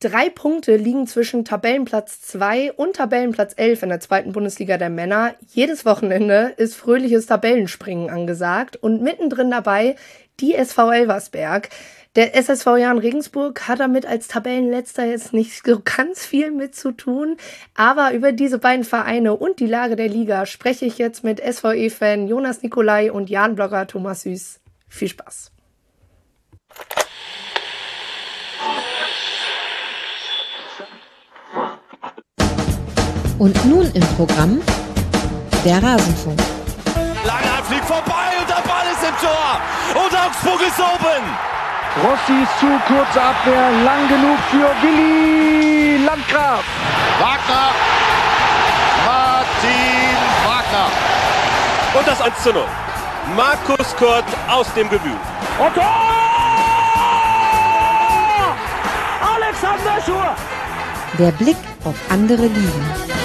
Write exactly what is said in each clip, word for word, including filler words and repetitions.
Drei Punkte liegen zwischen Tabellenplatz zwei und Tabellenplatz elf in der zweiten Bundesliga der Männer. Jedes Wochenende ist fröhliches Tabellenspringen angesagt und mittendrin dabei die S V Elversberg. Der S S V Jahn Regensburg hat damit als Tabellenletzter jetzt nicht so ganz viel mit zu tun. Aber über diese beiden Vereine und die Lage der Liga spreche ich jetzt mit S V E-Fan Jonas Nicolai und Jahn-Blogger Thomas Süß. Viel Spaß. Und nun im Programm der Rasenfunk. Langer fliegt vorbei und der Ball ist im Tor. Und Augsburg ist oben. Rossi ist zu, kurze Abwehr, lang genug für Willi Landgraf. Wagner. Martin Wagner. Und das eins zu null. Markus Kurt aus dem Gebühl. Und Tor! Alexander Schur. Der Blick auf andere Ligen.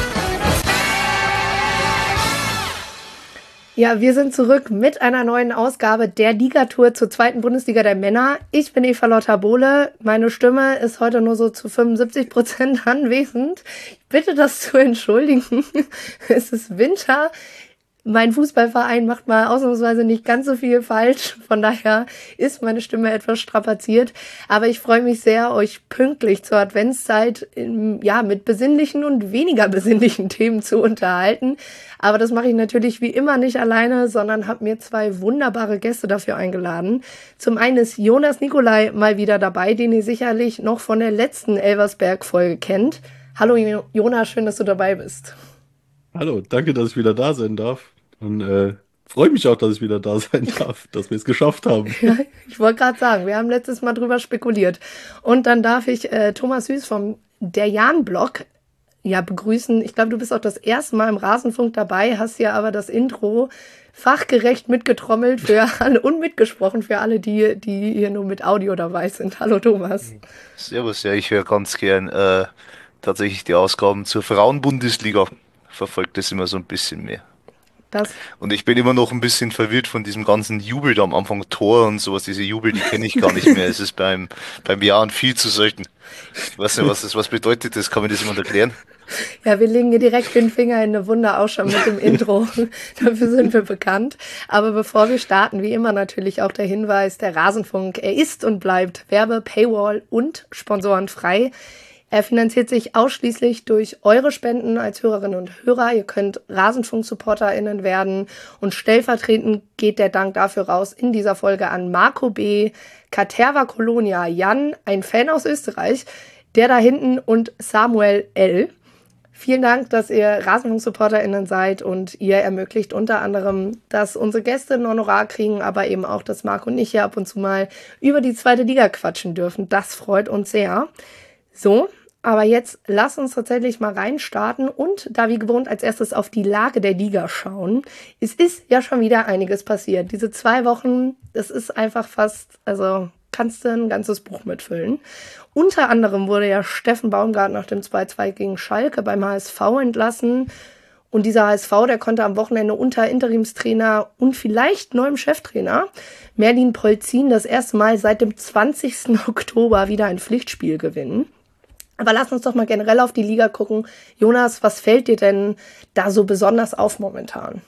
Ja, wir sind zurück mit einer neuen Ausgabe der Ligatour zur zweiten Bundesliga der Männer. Ich bin Eva Lotta Bohle. Meine Stimme ist heute nur so zu fünfundsiebzig Prozent anwesend. Ich bitte das zu entschuldigen. Es ist Winter. Mein Fußballverein macht mal ausnahmsweise nicht ganz so viel falsch. Von daher ist meine Stimme etwas strapaziert. Aber ich freue mich sehr, euch pünktlich zur Adventszeit in, ja, mit besinnlichen und weniger besinnlichen Themen zu unterhalten. Aber das mache ich natürlich wie immer nicht alleine, sondern habe mir zwei wunderbare Gäste dafür eingeladen. Zum einen ist Jonas Nicolai mal wieder dabei, den ihr sicherlich noch von der letzten Elversberg-Folge kennt. Hallo Jonas, schön, dass du dabei bist. Hallo, danke, dass ich wieder da sein darf. Und äh, freue mich auch, dass ich wieder da sein darf, dass wir es geschafft haben. Ja, ich wollte gerade sagen, wir haben letztes Mal drüber spekuliert. Und dann darf ich äh, Thomas Süß vom Der Jahn-Blog ja, begrüßen. Ich glaube, du bist auch das erste Mal im Rasenfunk dabei, hast ja aber das Intro fachgerecht mitgetrommelt für alle und mitgesprochen für alle, die, die hier nur mit Audio dabei sind. Hallo Thomas. Servus, ja, ich höre ganz gern äh, tatsächlich die Ausgaben zur Frauenbundesliga. Verfolgt das immer so ein bisschen mehr. Das. Und ich bin immer noch ein bisschen verwirrt von diesem ganzen Jubel da am Anfang, Tor und sowas. Diese Jubel, die kenne ich gar nicht mehr. Es ist beim, beim Jahren viel zu selten. Ich weiß nicht, was das was bedeutet. Das kann mir das jemand erklären? Ja, wir legen hier direkt den Finger in eine Wunde auch schon mit dem Intro. Dafür sind wir bekannt. Aber bevor wir starten, wie immer natürlich auch der Hinweis, der Rasenfunk, er ist und bleibt Werbe-, Paywall- und sponsorenfrei. Er finanziert sich ausschließlich durch eure Spenden als Hörerinnen und Hörer. Ihr könnt Rasenfunk-SupporterInnen werden und stellvertretend geht der Dank dafür raus in dieser Folge an Marco B., Caterva Colonia, Jan, ein Fan aus Österreich, der da hinten und Samuel L. Vielen Dank, dass ihr Rasenfunk-SupporterInnen seid und ihr ermöglicht unter anderem, dass unsere Gäste ein Honorar kriegen, aber eben auch, dass Marco und ich hier ab und zu mal über die zweite Liga quatschen dürfen. Das freut uns sehr. So, aber jetzt lass uns tatsächlich mal reinstarten und da wie gewohnt als erstes auf die Lage der Liga schauen. Es ist ja schon wieder einiges passiert. Diese zwei Wochen, das ist einfach fast, also kannst du ein ganzes Buch mitfüllen. Unter anderem wurde ja Steffen Baumgart nach dem zwei zwei gegen Schalke beim H S V entlassen. Und dieser H S V, der konnte am Wochenende unter Interimstrainer und vielleicht neuem Cheftrainer Merlin Polzin das erste Mal seit dem zwanzigsten Oktober wieder ein Pflichtspiel gewinnen. Aber lass uns doch mal generell auf die Liga gucken. Jonas, was fällt dir denn da so besonders auf momentan?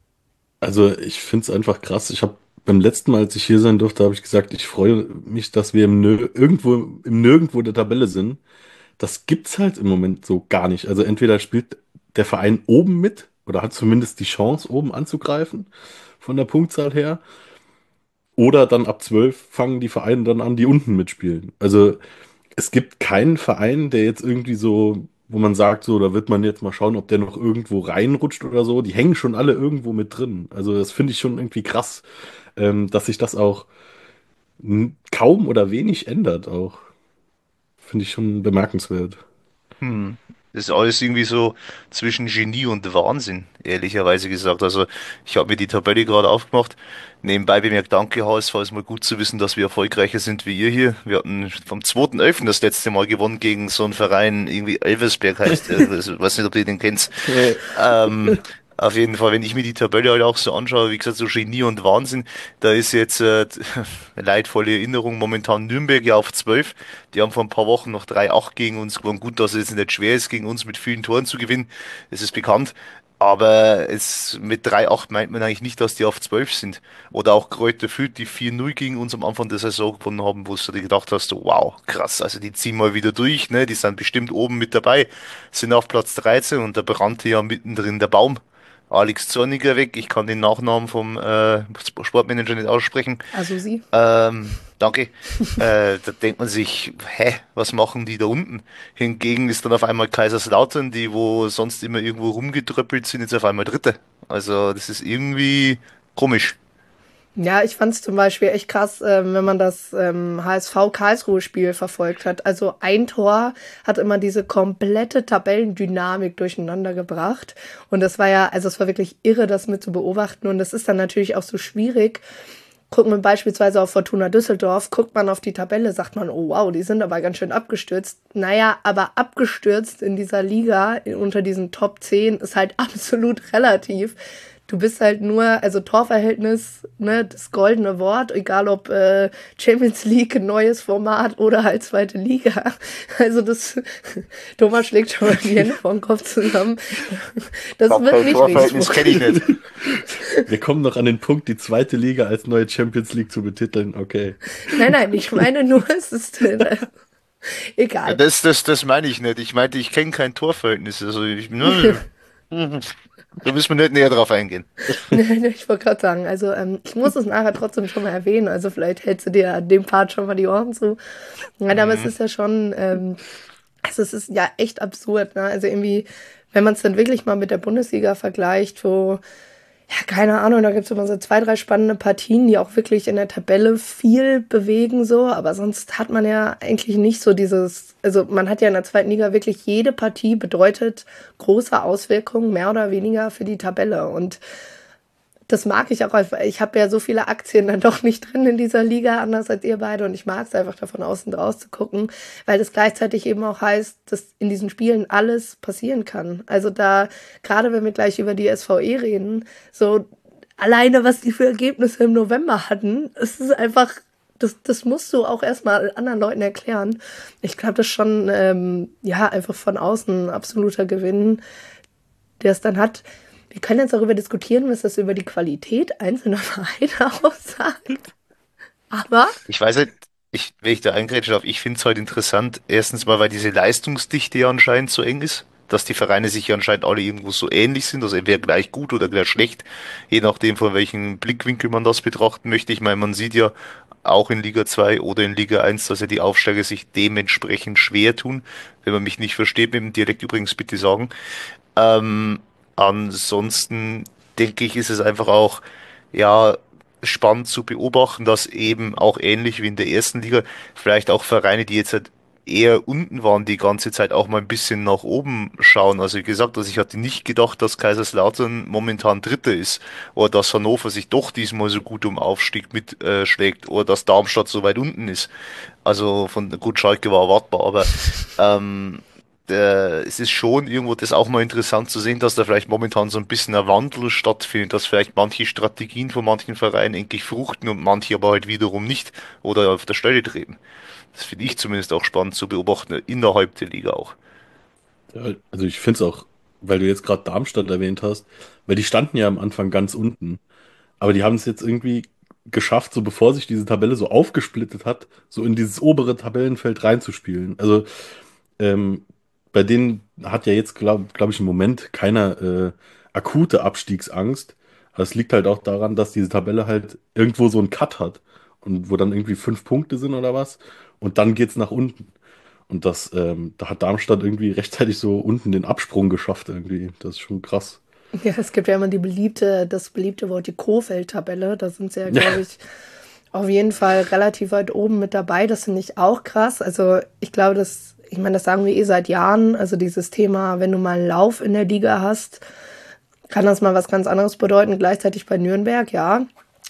Also ich finde es einfach krass. Ich habe beim letzten Mal, als ich hier sein durfte, habe ich gesagt, ich freue mich, dass wir im Nö- irgendwo im Nirgendwo der Tabelle sind. Das gibt's halt im Moment so gar nicht. Also entweder spielt der Verein oben mit oder hat zumindest die Chance, oben anzugreifen von der Punktzahl her. Oder dann ab zwölf fangen die Vereine dann an, die unten mitspielen. Also es gibt keinen Verein, der jetzt irgendwie so, wo man sagt, so, da wird man jetzt mal schauen, ob der noch irgendwo reinrutscht oder so. Die hängen schon alle irgendwo mit drin. Also das finde ich schon irgendwie krass, ähm, dass sich das auch n- kaum oder wenig ändert auch. Finde ich schon bemerkenswert. Hm. Das ist alles irgendwie so zwischen Genie und Wahnsinn, ehrlicherweise gesagt. Also ich habe mir die Tabelle gerade aufgemacht. Nebenbei bemerkt, danke H S V, ist mal gut zu wissen, dass wir erfolgreicher sind wie ihr hier. Wir hatten vom zweiten elften das letzte Mal gewonnen gegen so einen Verein, irgendwie Elversberg heißt der. Also, ich weiß nicht, ob ihr den kennt. Ähm, Auf jeden Fall, wenn ich mir die Tabelle halt auch so anschaue, wie gesagt, so Genie und Wahnsinn, da ist jetzt äh, leidvolle Erinnerung momentan Nürnberg ja auf zwölf. Die haben vor ein paar Wochen noch drei acht gegen uns gewonnen. Gut, dass es jetzt nicht schwer ist, gegen uns mit vielen Toren zu gewinnen, das ist bekannt. Aber es, mit drei acht meint man eigentlich nicht, dass die auf zwölf sind. Oder auch Kräuter Fürth, die vier null gegen uns am Anfang der Saison gewonnen haben, wo du dir gedacht hast, wow, krass, also die ziehen mal wieder durch, ne? Die sind bestimmt oben mit dabei, sind auf Platz dreizehn und da brannte ja mittendrin der Baum. Alex Zorniger weg. Ich kann den Nachnamen vom äh, Sportmanager nicht aussprechen. Also sie. Ähm, danke. äh, da denkt man sich, hä, was machen die da unten? Hingegen ist dann auf einmal Kaiserslautern, die wo sonst immer irgendwo rumgetröppelt sind, jetzt auf einmal Dritte. Also das ist irgendwie komisch. Ja, ich fand es zum Beispiel echt krass, ähm, wenn man das ähm, H S V-Karlsruhe-Spiel verfolgt hat. Also ein Tor hat immer diese komplette Tabellendynamik durcheinander gebracht. Und das war ja, also es war wirklich irre, das mit zu beobachten. Und das ist dann natürlich auch so schwierig. Guckt man beispielsweise auf Fortuna Düsseldorf, guckt man auf die Tabelle, sagt man, oh wow, die sind aber ganz schön abgestürzt. Naja, aber abgestürzt in dieser Liga, unter diesen Top zehn, ist halt absolut relativ. Du bist halt nur, also Torverhältnis, ne, das goldene Wort, egal ob äh, Champions League, neues Format oder halt zweite Liga. Also das, Thomas schlägt schon mal die Hände vor den Kopf zusammen. Das Top wird nicht Torverhältnis kenne ich nicht. Wir kommen noch an den Punkt, die zweite Liga als neue Champions League zu betiteln, okay. Nein, nein, ich meine nur, es ist äh, egal. Das, das, das meine ich nicht. Ich meinte, ich kenne kein Torverhältnis. Also ich, ne, da müssen wir nicht näher drauf eingehen. Ich wollte gerade sagen, also ähm, ich muss es nachher trotzdem schon mal erwähnen, also vielleicht hältst du dir an dem Part schon mal die Ohren zu. Ja, aber mhm. es ist ja schon, ähm, also es ist ja echt absurd, ne? Also irgendwie, wenn man es dann wirklich mal mit der Bundesliga vergleicht, wo, ja, keine Ahnung, da gibt es immer so zwei, drei spannende Partien, die auch wirklich in der Tabelle viel bewegen, so, aber sonst hat man ja eigentlich nicht so dieses, also man hat ja in der zweiten Liga wirklich jede Partie bedeutet große Auswirkungen, mehr oder weniger für die Tabelle und das mag ich auch, ich habe ja so viele Aktien dann doch nicht drin in dieser Liga, anders als ihr beide und ich mag es einfach davon außen draus zu gucken, weil das gleichzeitig eben auch heißt, dass in diesen Spielen alles passieren kann. Also da, gerade wenn wir gleich über die S V E reden, so alleine was die für Ergebnisse im November hatten, es ist einfach, das, das musst du auch erstmal anderen Leuten erklären. Ich glaube, das ist schon, ähm, ja, einfach von außen ein absoluter Gewinn, der es dann hat. Wir können jetzt darüber diskutieren, was das über die Qualität einzelner Vereine aussagt. Aber Ich weiß nicht, ich, wenn ich da eingrätschen darf, ich finde es halt interessant, erstens mal, weil diese Leistungsdichte ja anscheinend so eng ist, dass die Vereine sich ja anscheinend alle irgendwo so ähnlich sind, also entweder gleich gut oder gleich schlecht, je nachdem, von welchem Blickwinkel man das betrachten möchte. Ich meine, man sieht ja auch in Liga zwei oder in Liga eins, dass ja die Aufsteiger sich dementsprechend schwer tun. Wenn man mich nicht versteht, mit dem Dialekt übrigens bitte sagen. Ähm, ansonsten denke ich, ist es einfach auch, ja, spannend zu beobachten, dass eben auch ähnlich wie in der ersten Liga vielleicht auch Vereine, die jetzt halt eher unten waren, die ganze Zeit auch mal ein bisschen nach oben schauen. Also wie gesagt, also ich hatte nicht gedacht, dass Kaiserslautern momentan Dritter ist oder dass Hannover sich doch diesmal so gut um Aufstieg mitschlägt oder dass Darmstadt so weit unten ist. Also von gut, Schalke war erwartbar, aber ähm, der, es ist schon irgendwo das auch mal interessant zu sehen, dass da vielleicht momentan so ein bisschen ein Wandel stattfindet, dass vielleicht manche Strategien von manchen Vereinen endlich fruchten und manche aber halt wiederum nicht oder auf der Stelle treten. Das finde ich zumindest auch spannend zu beobachten, innerhalb der Liga auch. Ja, also ich finde es auch, weil du jetzt gerade Darmstadt erwähnt hast, weil die standen ja am Anfang ganz unten, aber die haben es jetzt irgendwie geschafft, so bevor sich diese Tabelle so aufgesplittet hat, so in dieses obere Tabellenfeld reinzuspielen. Also ähm, bei denen hat ja jetzt, glaube glaub ich, im Moment keiner äh, akute Abstiegsangst. Aber es liegt halt auch daran, dass diese Tabelle halt irgendwo so einen Cut hat und wo dann irgendwie fünf Punkte sind oder was und dann geht's nach unten. Und das, ähm, da hat Darmstadt irgendwie rechtzeitig so unten den Absprung geschafft irgendwie. Das ist schon krass. ja, es gibt ja immer die beliebte, das beliebte Wort, die Kofeld-Tabelle. Da sind sie ja, glaube ich, auf jeden Fall relativ weit oben mit dabei. Das finde ich auch krass. Also ich glaube, das, ich meine, das sagen wir eh seit Jahren. Also dieses Thema, wenn du mal einen Lauf in der Liga hast, kann das mal was ganz anderes bedeuten. Gleichzeitig bei Nürnberg, ja.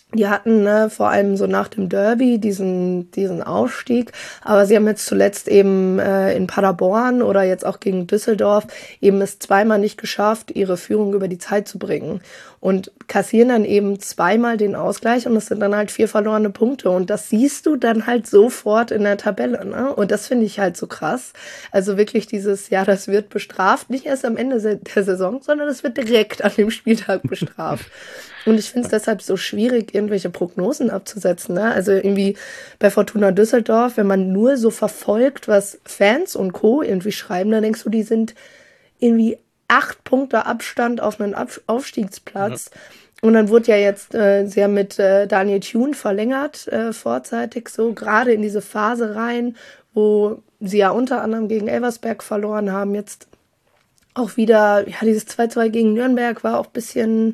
Die hatten ne, vor allem so nach dem Derby diesen, diesen Aufstieg, aber sie haben jetzt zuletzt eben äh, in Paderborn oder jetzt auch gegen Düsseldorf eben es zweimal nicht geschafft, ihre Führung über die Zeit zu bringen und kassieren dann eben zweimal den Ausgleich und es sind dann halt vier verlorene Punkte und das siehst du dann halt sofort in der Tabelle, ne? Und das finde ich halt so krass. Also wirklich dieses, ja, das wird bestraft, nicht erst am Ende der Saison, sondern es wird direkt an dem Spieltag bestraft. Und ich finde es deshalb so schwierig, irgendwelche Prognosen abzusetzen. Ne? Also irgendwie bei Fortuna Düsseldorf, wenn man nur so verfolgt, was Fans und Co. irgendwie schreiben, dann denkst du, die sind irgendwie acht Punkte Abstand auf einen Ab- Aufstiegsplatz. Ja. Und dann wurde ja jetzt äh, sehr mit äh, Daniel Thune verlängert, äh, vorzeitig so, gerade in diese Phase rein, wo sie ja unter anderem gegen Elversberg verloren haben. Jetzt auch wieder, ja, dieses zwei zwei gegen Nürnberg war auch ein bisschen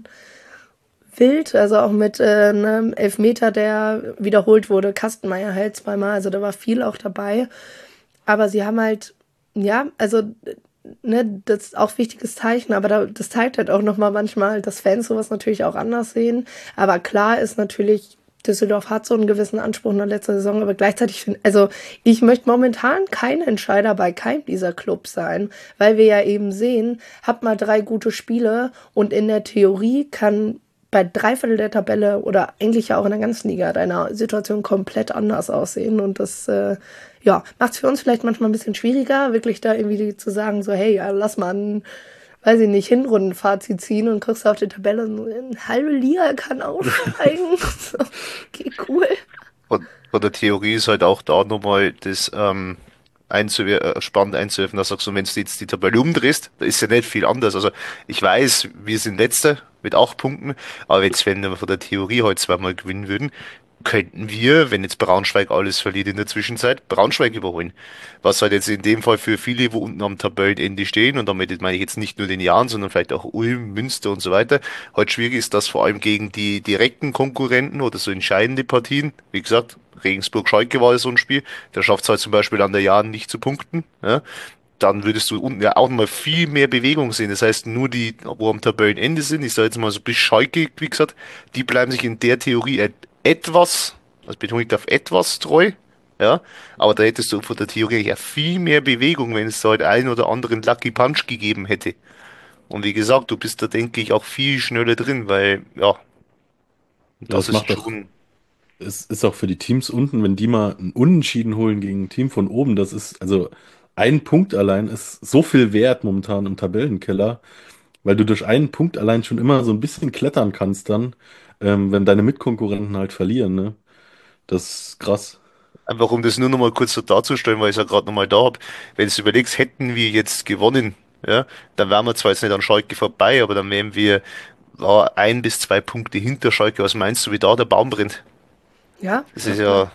wild, also auch mit äh, einem Elfmeter, der wiederholt wurde. Kastenmeier halt zweimal, also da war viel auch dabei. Aber sie haben halt, ja, also, ne, das ist auch ein wichtiges Zeichen, aber da, das zeigt halt auch nochmal manchmal, dass Fans sowas natürlich auch anders sehen. Aber klar ist natürlich, Düsseldorf hat so einen gewissen Anspruch in der letzten Saison, aber gleichzeitig finde, also ich möchte momentan kein Entscheider bei keinem dieser Clubs sein, weil wir ja eben sehen, habt mal drei gute Spiele und in der Theorie kann bei drei Viertel der Tabelle oder eigentlich ja auch in der ganzen Liga deiner Situation komplett anders aussehen. Und das äh, ja, macht es für uns vielleicht manchmal ein bisschen schwieriger, wirklich da irgendwie zu sagen, so hey, ja, lass mal ein, weiß ich nicht, Hinrundenfazit ziehen und kriegst auf die Tabelle und eine halbe Liga kann aussteigen. So, okay, cool. Und von der Theorie ist halt auch da nochmal das ähm, einzuwer äh, spannend einzuwerfen, da sagst du, wenn du jetzt die Tabelle umdrehst, da ist ja nicht viel anders. Also ich weiß, wir sind Letzter mit acht Punkten, aber jetzt, wenn wir von der Theorie heute zweimal gewinnen würden, könnten wir, wenn jetzt Braunschweig alles verliert in der Zwischenzeit, Braunschweig überholen. Was halt jetzt in dem Fall für viele, wo unten am Tabellenende stehen, und damit meine ich jetzt nicht nur den Jahren, sondern vielleicht auch Ulm, Münster und so weiter, halt schwierig ist, dass vor allem gegen die direkten Konkurrenten oder so entscheidende Partien, wie gesagt, Regensburg-Schalke war ja so ein Spiel, da schafft es halt zum Beispiel an der Jahren nicht zu punkten, ja, dann würdest du unten ja auch noch mal viel mehr Bewegung sehen. Das heißt, nur die, wo am Tabellenende sind, ich sage jetzt mal so bis Schalke, wie gesagt, die bleiben sich in der Theorie et etwas, also betone ich auf etwas treu, ja, aber da hättest du von der Theorie ja viel mehr Bewegung, wenn es da halt einen oder anderen Lucky Punch gegeben hätte. Und wie gesagt, du bist da, denke ich, auch viel schneller drin, weil, ja, Ja, das es ist macht auch, schon es ist auch für die Teams unten, wenn die mal einen Unentschieden holen gegen ein Team von oben, das ist, also ein Punkt allein ist so viel wert momentan im Tabellenkeller, weil du durch einen Punkt allein schon immer so ein bisschen klettern kannst dann, ähm, wenn deine Mitkonkurrenten halt verlieren, ne? Das ist krass. einfach, um das nur noch mal kurz so darzustellen, weil ich es ja gerade noch mal da habe. Wenn du überlegst, hätten wir jetzt gewonnen, ja, dann wären wir zwar jetzt nicht an Schalke vorbei, aber dann wären wir war ein bis zwei Punkte hinter Schalke. Was meinst du, wie da der Baum brennt? Ja, Das ist ja,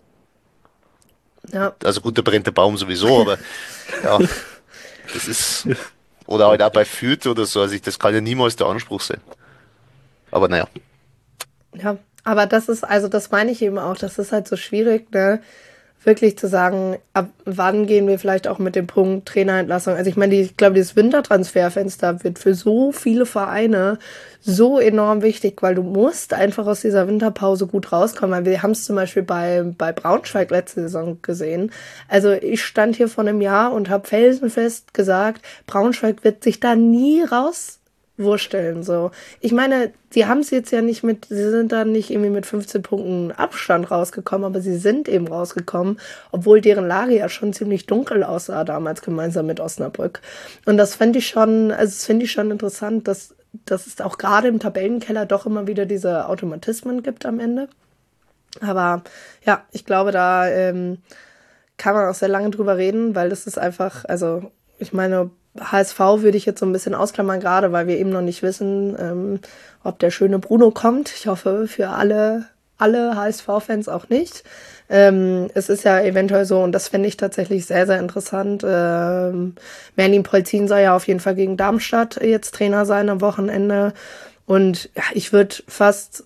ja. also gut, da brennt der Baum sowieso, aber ja, das ist, oder halt auch bei Fürth oder so, also ich, das kann ja niemals der Anspruch sein. Aber naja, Ja, aber das ist, also das meine ich eben auch, das ist halt so schwierig, ne? Wirklich zu sagen, ab wann gehen wir vielleicht auch mit dem Punkt Trainerentlassung. Also ich meine, die, ich glaube, dieses Wintertransferfenster wird für so viele Vereine so enorm wichtig, weil du musst einfach aus dieser Winterpause gut rauskommen. Weil wir haben es zum Beispiel bei, bei Braunschweig letzte Saison gesehen. Also ich stand hier vor einem Jahr und habe felsenfest gesagt, Braunschweig wird sich da nie raus wursteln, so. Ich meine, sie haben es jetzt ja nicht mit, sie sind da nicht irgendwie mit fünfzehn Punkten Abstand rausgekommen, aber sie sind eben rausgekommen, obwohl deren Lage ja schon ziemlich dunkel aussah damals gemeinsam mit Osnabrück. Und das fände ich schon, also das finde ich schon interessant, dass, dass es auch gerade im Tabellenkeller doch immer wieder diese Automatismen gibt am Ende. Aber ja, ich glaube, da ähm, kann man auch sehr lange drüber reden, weil das ist einfach, also ich meine, H S V würde ich jetzt so ein bisschen ausklammern, gerade weil wir eben noch nicht wissen, ähm, ob der schöne Bruno kommt. Ich hoffe für alle, alle H S V-Fans auch nicht. Ähm, es ist ja eventuell so, und das fände ich tatsächlich sehr, sehr interessant. Ähm, Merlin Polzin soll ja auf jeden Fall gegen Darmstadt jetzt Trainer sein am Wochenende. Und ja, ich würde fast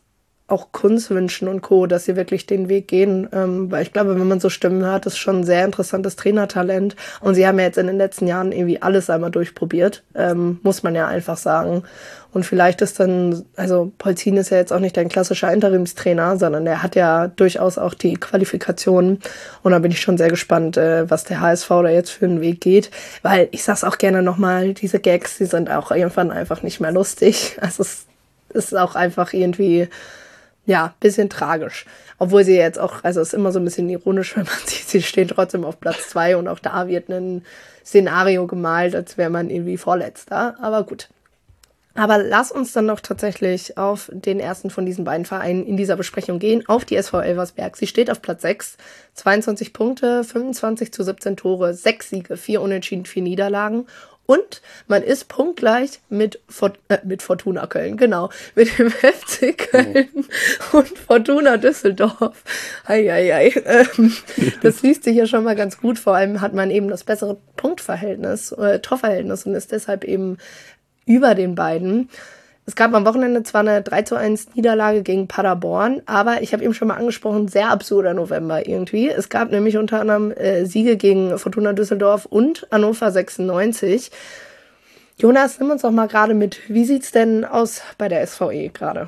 auch Kunz wünschen und Co., dass sie wirklich den Weg gehen, ähm, weil ich glaube, wenn man so Stimmen hört, ist schon ein sehr interessantes Trainertalent und sie haben ja jetzt in den letzten Jahren irgendwie alles einmal durchprobiert, ähm, muss man ja einfach sagen. Und vielleicht ist dann, also Polzin ist ja jetzt auch nicht ein klassischer Interimstrainer, sondern der hat ja durchaus auch die Qualifikationen und da bin ich schon sehr gespannt, äh, was der H S V da jetzt für einen Weg geht, weil ich sag's auch gerne nochmal, diese Gags, die sind auch irgendwann einfach nicht mehr lustig, also es ist auch einfach irgendwie ja, bisschen tragisch. Obwohl sie jetzt auch, also es ist immer so ein bisschen ironisch, wenn man sieht, sie stehen trotzdem auf Platz zwei und auch da wird ein Szenario gemalt, als wäre man irgendwie Vorletzter. Aber gut. Aber lass uns dann doch tatsächlich auf den ersten von diesen beiden Vereinen in dieser Besprechung gehen, auf die S V Elversberg. Sie steht auf Platz sechs, zweiundzwanzig Punkte, fünfundzwanzig zu siebzehn Tore, sechs Siege, vier Unentschieden, vier Niederlagen. Und man ist punktgleich mit, Fort- äh, mit Fortuna Köln, genau, mit dem F C Köln oh. und Fortuna Düsseldorf. Eieiei. Ähm, das liest sich ja schon mal ganz gut. Vor allem hat man eben das bessere Punktverhältnis, äh, Torverhältnis und ist deshalb eben über den beiden. Es gab am Wochenende zwar eine drei zu eins Niederlage gegen Paderborn, aber ich habe eben schon mal angesprochen, sehr absurder November irgendwie. Es gab nämlich unter anderem äh, Siege gegen Fortuna Düsseldorf und Hannover sechsundneunzig. Jonas, nimm uns doch mal gerade mit. Wie sieht's denn aus bei der S V E gerade?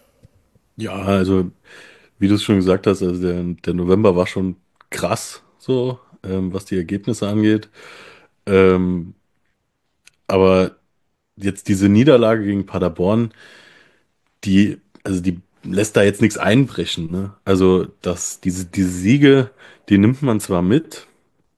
Ja, also wie du es schon gesagt hast, also der, der November war schon krass, so, ähm, was die Ergebnisse angeht. Ähm, aber jetzt diese Niederlage gegen Paderborn, die, also die lässt da jetzt nichts einbrechen, ne? Also das, diese, diese Siege, die nimmt man zwar mit,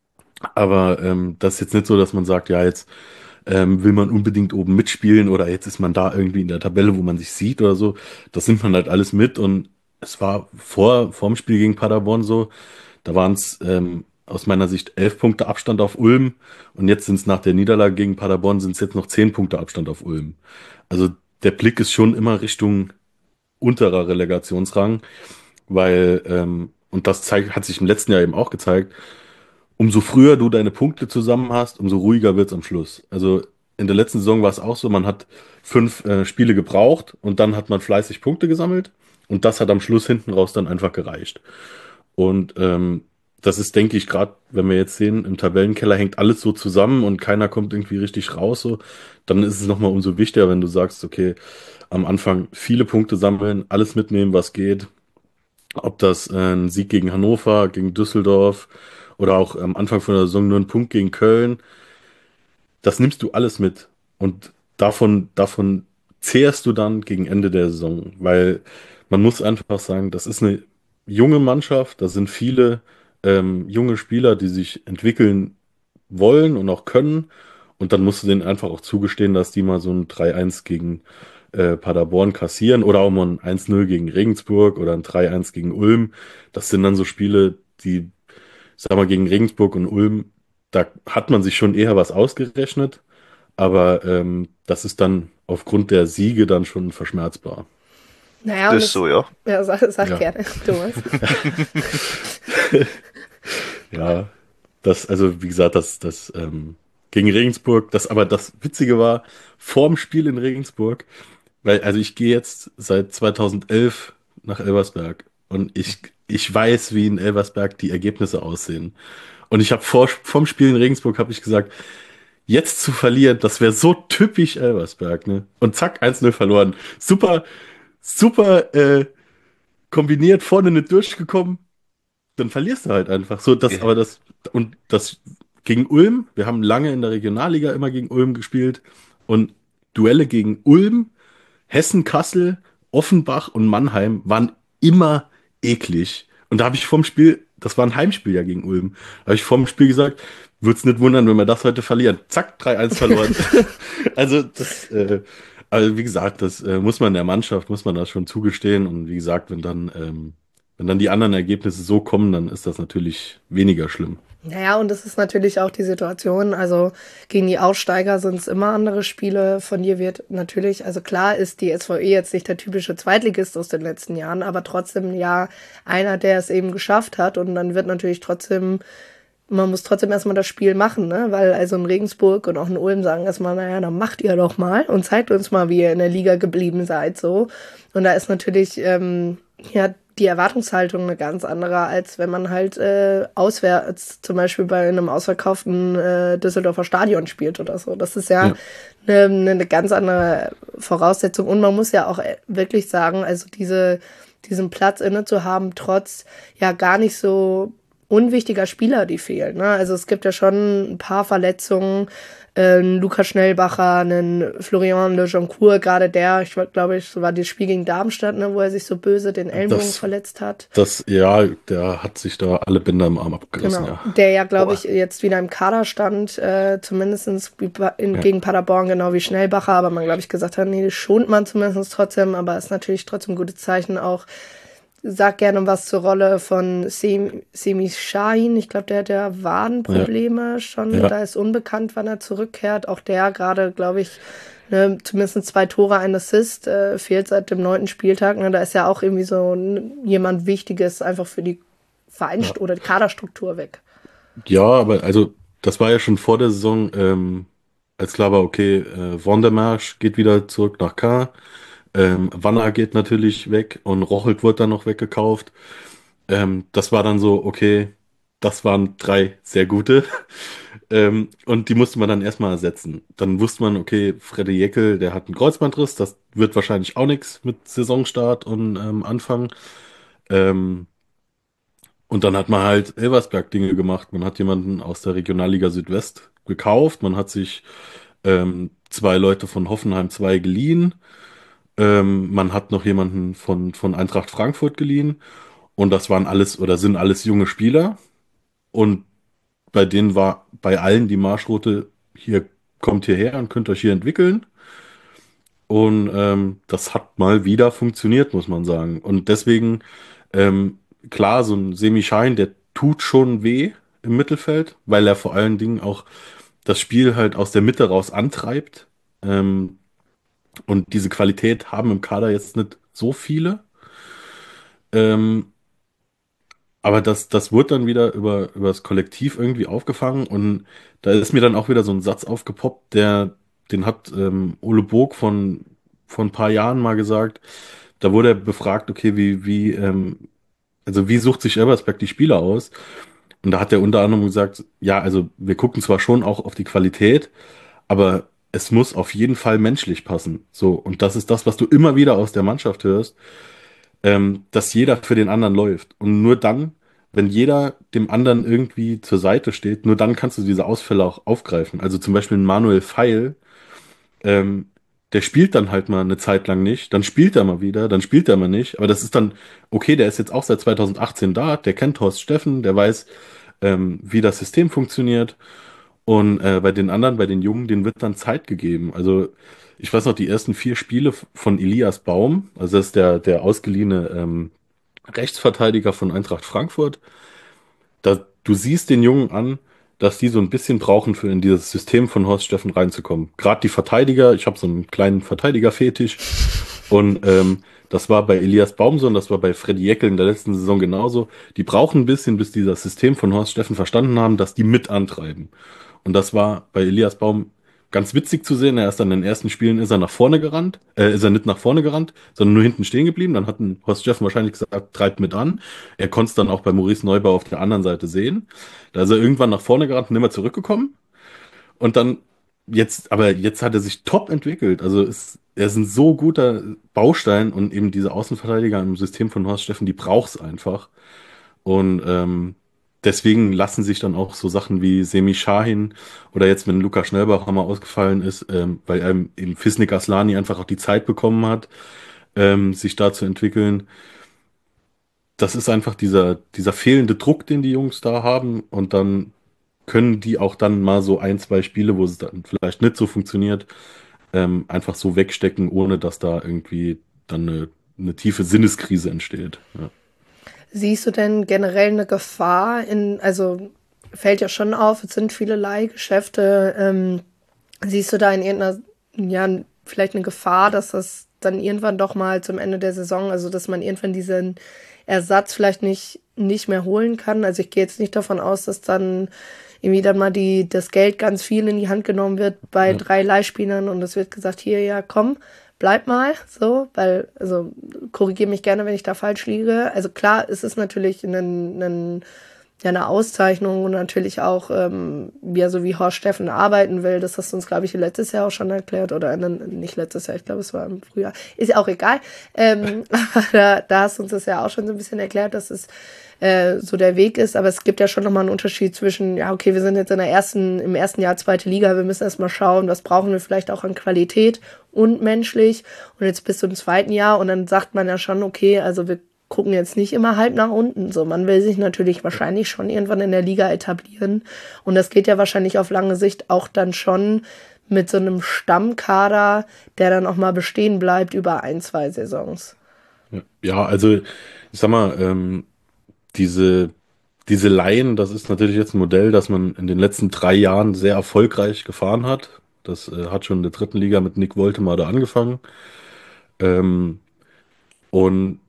aber ähm, das ist jetzt nicht so, dass man sagt, ja, jetzt ähm, will man unbedingt oben mitspielen oder jetzt ist man da irgendwie in der Tabelle, wo man sich sieht oder so. Das nimmt man halt alles mit und es war vor, vorm Spiel gegen Paderborn so, da waren es ähm, aus meiner Sicht elf Punkte Abstand auf Ulm und jetzt sind es nach der Niederlage gegen Paderborn sind es jetzt noch zehn Punkte Abstand auf Ulm. Also der Blick ist schon immer Richtung unterer Relegationsrang, weil, ähm, und das zeigt, hat sich im letzten Jahr eben auch gezeigt, umso früher du deine Punkte zusammen hast, umso ruhiger wird's am Schluss. Also in der letzten Saison war es auch so, man hat fünf äh, Spiele gebraucht und dann hat man fleißig Punkte gesammelt und das hat am Schluss hinten raus dann einfach gereicht. Und ähm, das ist, denke ich, gerade, wenn wir jetzt sehen, im Tabellenkeller hängt alles so zusammen und keiner kommt irgendwie richtig raus, so, dann ist es nochmal umso wichtiger, wenn du sagst, okay, am Anfang viele Punkte sammeln, alles mitnehmen, was geht. Ob das äh, ein Sieg gegen Hannover, gegen Düsseldorf oder auch am Anfang von der Saison nur ein Punkt gegen Köln, das nimmst du alles mit. Und davon, davon zehrst du dann gegen Ende der Saison. Weil man muss einfach sagen, das ist eine junge Mannschaft, da sind viele ähm, junge Spieler, die sich entwickeln wollen und auch können. Und dann musst du denen einfach auch zugestehen, dass die mal so ein drei eins gegen äh, Paderborn kassieren oder auch mal ein eins null gegen Regensburg oder ein drei eins gegen Ulm. Das sind dann so Spiele, die, sag mal, gegen Regensburg und Ulm, da hat man sich schon eher was ausgerechnet, aber ähm, das ist dann aufgrund der Siege dann schon verschmerzbar. Naja, Das und ist es, so, ja. ja, sag, sag Ja. gerne, Thomas. Ja, das, also wie gesagt, das, das ähm, gegen Regensburg, das aber das Witzige war, vorm Spiel in Regensburg, weil, also ich gehe jetzt seit zweitausendelf nach Elversberg und ich, ich weiß, wie in Elversberg die Ergebnisse aussehen. Und ich habe vor, vorm Spiel in Regensburg habe ich gesagt, jetzt zu verlieren, das wäre so typisch Elversberg, ne? Und zack, eins null verloren. Super, super äh, kombiniert, vorne nicht durchgekommen, dann verlierst du halt einfach. So, das, Ja. aber das, und das gegen Ulm, wir haben lange in der Regionalliga immer gegen Ulm gespielt und Duelle gegen Ulm, Hessen, Kassel, Offenbach und Mannheim waren immer eklig. Und da habe ich vorm Spiel, das war ein Heimspiel ja gegen Ulm, da habe ich vorm Spiel gesagt, würde es nicht wundern, wenn wir das heute verlieren. Zack, drei eins verloren. Also das, äh, also wie gesagt, das äh, muss man der Mannschaft, muss man das schon zugestehen. Und wie gesagt, wenn dann, ähm, wenn dann die anderen Ergebnisse so kommen, dann ist das natürlich weniger schlimm. Naja, und das ist natürlich auch die Situation, also gegen die Aussteiger sind es immer andere Spiele, von dir wird natürlich, also klar ist die S V E jetzt nicht der typische Zweitligist aus den letzten Jahren, aber trotzdem ja einer, der es eben geschafft hat und dann wird natürlich trotzdem man muss trotzdem erstmal das Spiel machen, ne? Weil also in Regensburg und auch in Ulm sagen erstmal, naja, dann macht ihr doch mal und zeigt uns mal, wie ihr in der Liga geblieben seid, so. Und da ist natürlich, ähm, ja, die Erwartungshaltung eine ganz andere, als wenn man halt äh, auswärts, zum Beispiel bei einem ausverkauften äh, Düsseldorfer Stadion spielt oder so. Das ist ja, ja. Eine, eine ganz andere Voraussetzung. Und man muss ja auch wirklich sagen, also diese, diesen Platz inne zu haben, trotz ja gar nicht so unwichtiger Spieler, die fehlen. Ne? Also es gibt ja schon ein paar Verletzungen, äh, Lukas Schnellbacher, einen Florian Le Joncourt, gerade der, ich glaube, ich war das Spiel gegen Darmstadt, ne, wo er sich so böse den Ellenbogen das, verletzt hat. Das, ja, der hat sich da alle Bänder im Arm abgerissen. Genau, ja. der ja, glaube ich, jetzt wieder im Kader stand, äh, zumindest in, ja. gegen Paderborn, genau wie Schnellbacher, aber man, glaube ich, gesagt hat, nee, das schont man zumindest trotzdem, aber ist natürlich trotzdem ein gutes Zeichen auch. Sag gerne was zur Rolle von Sem- Semi Şahin. Ich glaube, der hat ja Wadenprobleme ja. schon. Ja. Da ist unbekannt, wann er zurückkehrt. Auch der gerade, glaube ich, ne, zumindest zwei Tore, ein Assist, äh, fehlt seit dem neunten Spieltag. Ne, da ist ja auch irgendwie so n- jemand Wichtiges einfach für die Vereins- ja. oder die Kaderstruktur weg. Ja, aber also das war ja schon vor der Saison, ähm, als klar war, okay, äh, Vandermarsch geht wieder zurück nach K. Ähm, Wanner geht natürlich weg und Rochelt wurde dann noch weggekauft. Ähm, das war dann so, okay, das waren drei sehr gute. ähm, und die musste man dann erstmal ersetzen. Dann wusste man, okay, Freddy Jeckel, der hat einen Kreuzbandriss, das wird wahrscheinlich auch nichts mit Saisonstart und ähm, Anfang. Ähm, und dann hat man halt Elversberg Dinge gemacht. Man hat jemanden aus der Regionalliga Südwest gekauft. Man hat sich ähm, zwei Leute von Hoffenheim zwei geliehen. Ähm, man hat noch jemanden von, von Eintracht Frankfurt geliehen und das waren alles oder sind alles junge Spieler und bei denen war bei allen die Marschroute, hier kommt hierher und könnt euch hier entwickeln und ähm, das hat mal wieder funktioniert, muss man sagen. Und deswegen, ähm, klar, so ein Semi Şahin, der tut schon weh im Mittelfeld, weil er vor allen Dingen auch das Spiel halt aus der Mitte raus antreibt. Ähm, Und diese Qualität haben im Kader jetzt nicht so viele. Ähm, aber das, das wurde dann wieder über, über das Kollektiv irgendwie aufgefangen. Und da ist mir dann auch wieder so ein Satz aufgepoppt, der, den hat ähm, Ole Burg von, von ein paar Jahren mal gesagt. Da wurde er befragt, okay, wie, wie, ähm, also wie sucht sich Elversberg die Spieler aus? Und da hat er unter anderem gesagt, ja, also wir gucken zwar schon auch auf die Qualität, aber es muss auf jeden Fall menschlich passen. So, und das ist das, was du immer wieder aus der Mannschaft hörst, ähm, dass jeder für den anderen läuft. Und nur dann, wenn jeder dem anderen irgendwie zur Seite steht, nur dann kannst du diese Ausfälle auch aufgreifen. Also zum Beispiel ein Manuel Feil, ähm, der spielt dann halt mal eine Zeit lang nicht, dann spielt er mal wieder, dann spielt er mal nicht. Aber das ist dann, okay, der ist jetzt auch seit zwanzig achtzehn da, der kennt Horst Steffen, der weiß, ähm, wie das System funktioniert. Und äh, bei den anderen, bei den Jungen, denen wird dann Zeit gegeben. Also ich weiß noch, die ersten vier Spiele von Elias Baum, also das ist der, der ausgeliehene ähm, Rechtsverteidiger von Eintracht Frankfurt, da, du siehst den Jungen an, dass die so ein bisschen brauchen, für in dieses System von Horst Steffen reinzukommen. Gerade die Verteidiger, ich habe so einen kleinen Verteidiger-Fetisch und ähm, das war bei Elias Baum so und das war bei Freddy Jeckel in der letzten Saison genauso. Die brauchen ein bisschen, bis die das System von Horst Steffen verstanden haben, dass die mit antreiben. Und das war bei Elias Baum ganz witzig zu sehen. Er ist dann in den ersten Spielen ist er nach vorne gerannt, äh, ist er nicht nach vorne gerannt, sondern nur hinten stehen geblieben. Dann hat ein Horst Steffen wahrscheinlich gesagt, treibt mit an. Er konnte es dann auch bei Maurice Neubauer auf der anderen Seite sehen. Da ist er irgendwann nach vorne gerannt und immer zurückgekommen. Und dann jetzt, aber jetzt hat er sich top entwickelt. Also ist, er ist ein so guter Baustein und eben diese Außenverteidiger im System von Horst Steffen, die braucht's einfach. Und ähm, deswegen lassen sich dann auch so Sachen wie Semi Şahin oder jetzt, wenn Lukas Schnellbacher mal ausgefallen ist, ähm, weil ähm, eben Fisnik Aslani einfach auch die Zeit bekommen hat, ähm, sich da zu entwickeln. Das ist einfach dieser, dieser fehlende Druck, den die Jungs da haben. Und dann können die auch dann mal so ein, zwei Spiele, wo es dann vielleicht nicht so funktioniert, ähm, einfach so wegstecken, ohne dass da irgendwie dann eine, eine tiefe Sinneskrise entsteht. Ja. Siehst du denn generell eine Gefahr in, also fällt ja schon auf, es sind viele Leihgeschäfte, ähm, siehst du da in irgendeiner, ja, vielleicht eine Gefahr, dass das dann irgendwann doch mal zum Ende der Saison, also dass man irgendwann diesen Ersatz vielleicht nicht nicht mehr holen kann. Also ich gehe jetzt nicht davon aus, dass dann irgendwie dann mal die, das Geld ganz viel in die Hand genommen wird bei ja. drei Leihspielern und es wird gesagt, hier, ja, komm, bleib mal, so, weil, also, korrigiere mich gerne, wenn ich da falsch liege. Also klar, es ist natürlich ein, ein, ja, eine Auszeichnung und natürlich auch, ähm, ja, so wie Horst Steffen arbeiten will, das hast du uns, glaube ich, letztes Jahr auch schon erklärt, oder in, nicht letztes Jahr, ich glaube, es war im Frühjahr, ist ja auch egal, ähm, aber da, da hast du uns das ja auch schon so ein bisschen erklärt, dass es äh, so der Weg ist, aber es gibt ja schon nochmal einen Unterschied zwischen, ja, okay, wir sind jetzt in der ersten, im ersten Jahr zweite Liga, wir müssen erstmal schauen, was brauchen wir vielleicht auch an Qualität und menschlich und jetzt bist du im zweiten Jahr und dann sagt man ja schon, okay, also wir gucken jetzt nicht immer halb nach unten, so, man will sich natürlich wahrscheinlich schon irgendwann in der Liga etablieren und das geht ja wahrscheinlich auf lange Sicht auch dann schon mit so einem Stammkader, der dann auch mal bestehen bleibt über ein, zwei Saisons. Ja, also ich sag mal, ähm, diese, diese Leihen, das ist natürlich jetzt ein Modell, das man in den letzten drei Jahren sehr erfolgreich gefahren hat. Das äh, hat schon in der dritten Liga mit Nick Woltemade angefangen. Ähm, und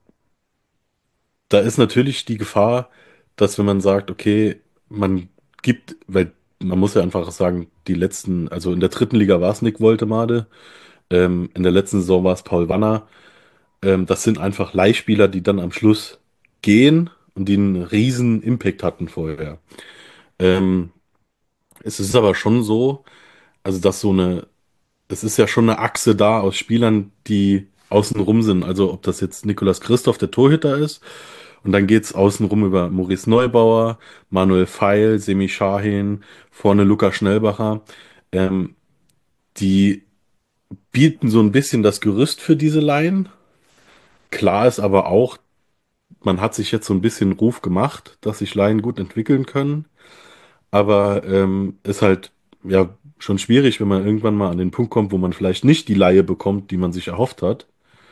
da ist natürlich die Gefahr, dass wenn man sagt, okay, man gibt, weil man muss ja einfach sagen, die letzten, also in der dritten Liga war es Nick Woltemade, ähm, in der letzten Saison war es Paul Wanner. Ähm, das sind einfach Leihspieler, die dann am Schluss gehen und die einen riesen Impact hatten vorher. Ähm, es ist aber schon so, also dass so eine, es ist ja schon eine Achse da aus Spielern, die außen rum sind. Also ob das jetzt Nikolaus Christoph, der Torhüter ist, und dann geht's außenrum über Maurice Neubauer, Manuel Feil, Semi Şahin, vorne Luca Schnellbacher. Ähm, die bieten so ein bisschen das Gerüst für diese Laien. Klar ist aber auch, man hat sich jetzt so ein bisschen Ruf gemacht, dass sich Laien gut entwickeln können. Aber ähm, ist halt ja schon schwierig, wenn man irgendwann mal an den Punkt kommt, wo man vielleicht nicht die Laie bekommt, die man sich erhofft hat.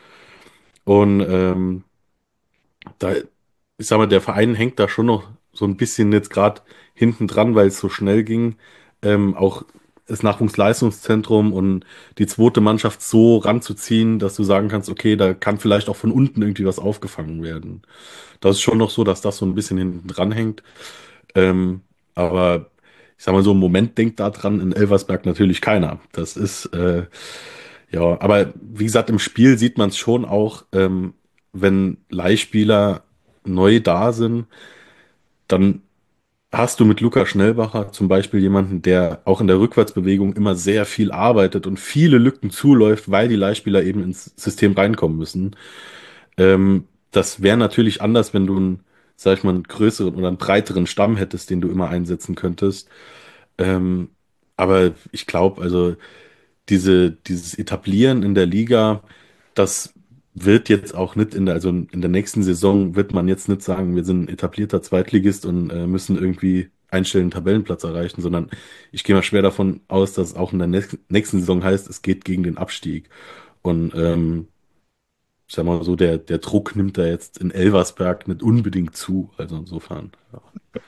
Und ähm, da, ich sag mal, der Verein hängt da schon noch so ein bisschen jetzt gerade hinten dran, weil es so schnell ging. Ähm, auch das Nachwuchsleistungszentrum und die zweite Mannschaft so ranzuziehen, dass du sagen kannst, okay, da kann vielleicht auch von unten irgendwie was aufgefangen werden. Das ist schon noch so, dass das so ein bisschen hinten dran hängt. Ähm, aber ich sag mal so, im Moment denkt da dran in Elversberg natürlich keiner. Das ist, äh, ja, aber wie gesagt, im Spiel sieht man es schon auch, ähm, wenn Leihspieler neu da sind, dann hast du mit Luca Schnellbacher zum Beispiel jemanden, der auch in der Rückwärtsbewegung immer sehr viel arbeitet und viele Lücken zuläuft, weil die Leihspieler eben ins System reinkommen müssen. Ähm, das wäre natürlich anders, wenn du einen, sag ich mal, einen größeren oder einen breiteren Stamm hättest, den du immer einsetzen könntest. Ähm, aber ich glaube, also diese, dieses Etablieren in der Liga, das wird jetzt auch nicht in der, also in der nächsten Saison wird man jetzt nicht sagen, wir sind ein etablierter Zweitligist und äh, müssen irgendwie einstelligen Tabellenplatz erreichen, sondern ich gehe mal schwer davon aus, dass es auch in der nächsten nächsten Saison heißt, es geht gegen den Abstieg. Und ähm, ich sag mal so, der, der Druck nimmt da jetzt in Elversberg nicht unbedingt zu. Also insofern, ja.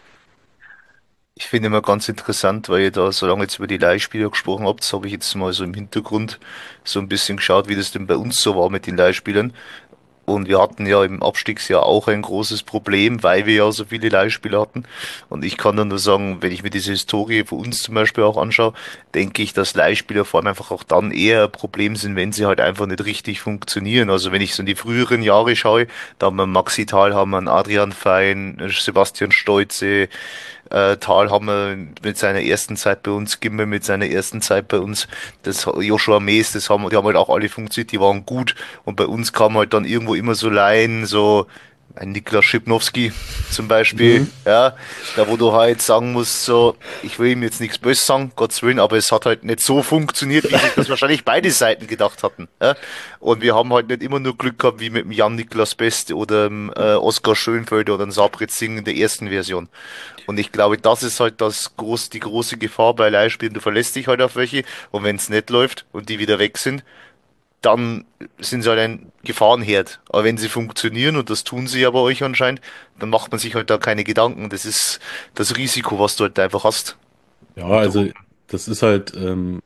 Ich finde immer ganz interessant, weil ihr da so lange jetzt über die Leihspieler gesprochen habt, habe ich jetzt mal so im Hintergrund so ein bisschen geschaut, wie das denn bei uns so war mit den Leihspielern. Und wir hatten ja im Abstiegsjahr auch ein großes Problem, weil wir ja so viele Leihspieler hatten. Und ich kann dann nur sagen, wenn ich mir diese Historie für uns zum Beispiel auch anschaue, denke ich, dass Leihspieler vor allem einfach auch dann eher ein Problem sind, wenn sie halt einfach nicht richtig funktionieren. Also wenn ich so in die früheren Jahre schaue, da haben wir Maxi Thal, haben wir einen Adrian Fein, Sebastian Stolze, äh, Thal haben wir mit seiner ersten Zeit bei uns, Gimmel mit seiner ersten Zeit bei uns, das Joshua Mees, das haben, die haben halt auch alle funktioniert, die waren gut und bei uns kam halt dann irgendwo immer so Laien, so ein Niklas Schipnowski zum Beispiel, Mhm. ja, da wo du halt sagen musst, so, ich will ihm jetzt nichts Böses sagen, Gottes Willen, aber es hat halt nicht so funktioniert, wie sich das wahrscheinlich beide Seiten gedacht hatten, ja, und wir haben halt nicht immer nur Glück gehabt, wie mit dem Jan-Niklas Beste oder dem äh, Oskar Schönfelder oder dem Sabrit Singh in der ersten Version. Und ich glaube, das ist halt das groß, die große Gefahr bei Leihspielen. Du verlässt dich halt auf welche und wenn es nicht läuft und die wieder weg sind, dann sind sie halt ein Gefahrenherd. Aber wenn sie funktionieren, und das tun sie ja bei euch anscheinend, dann macht man sich halt da keine Gedanken. Das ist das Risiko, was du halt einfach hast. Ja, Und also du, das ist halt, ähm,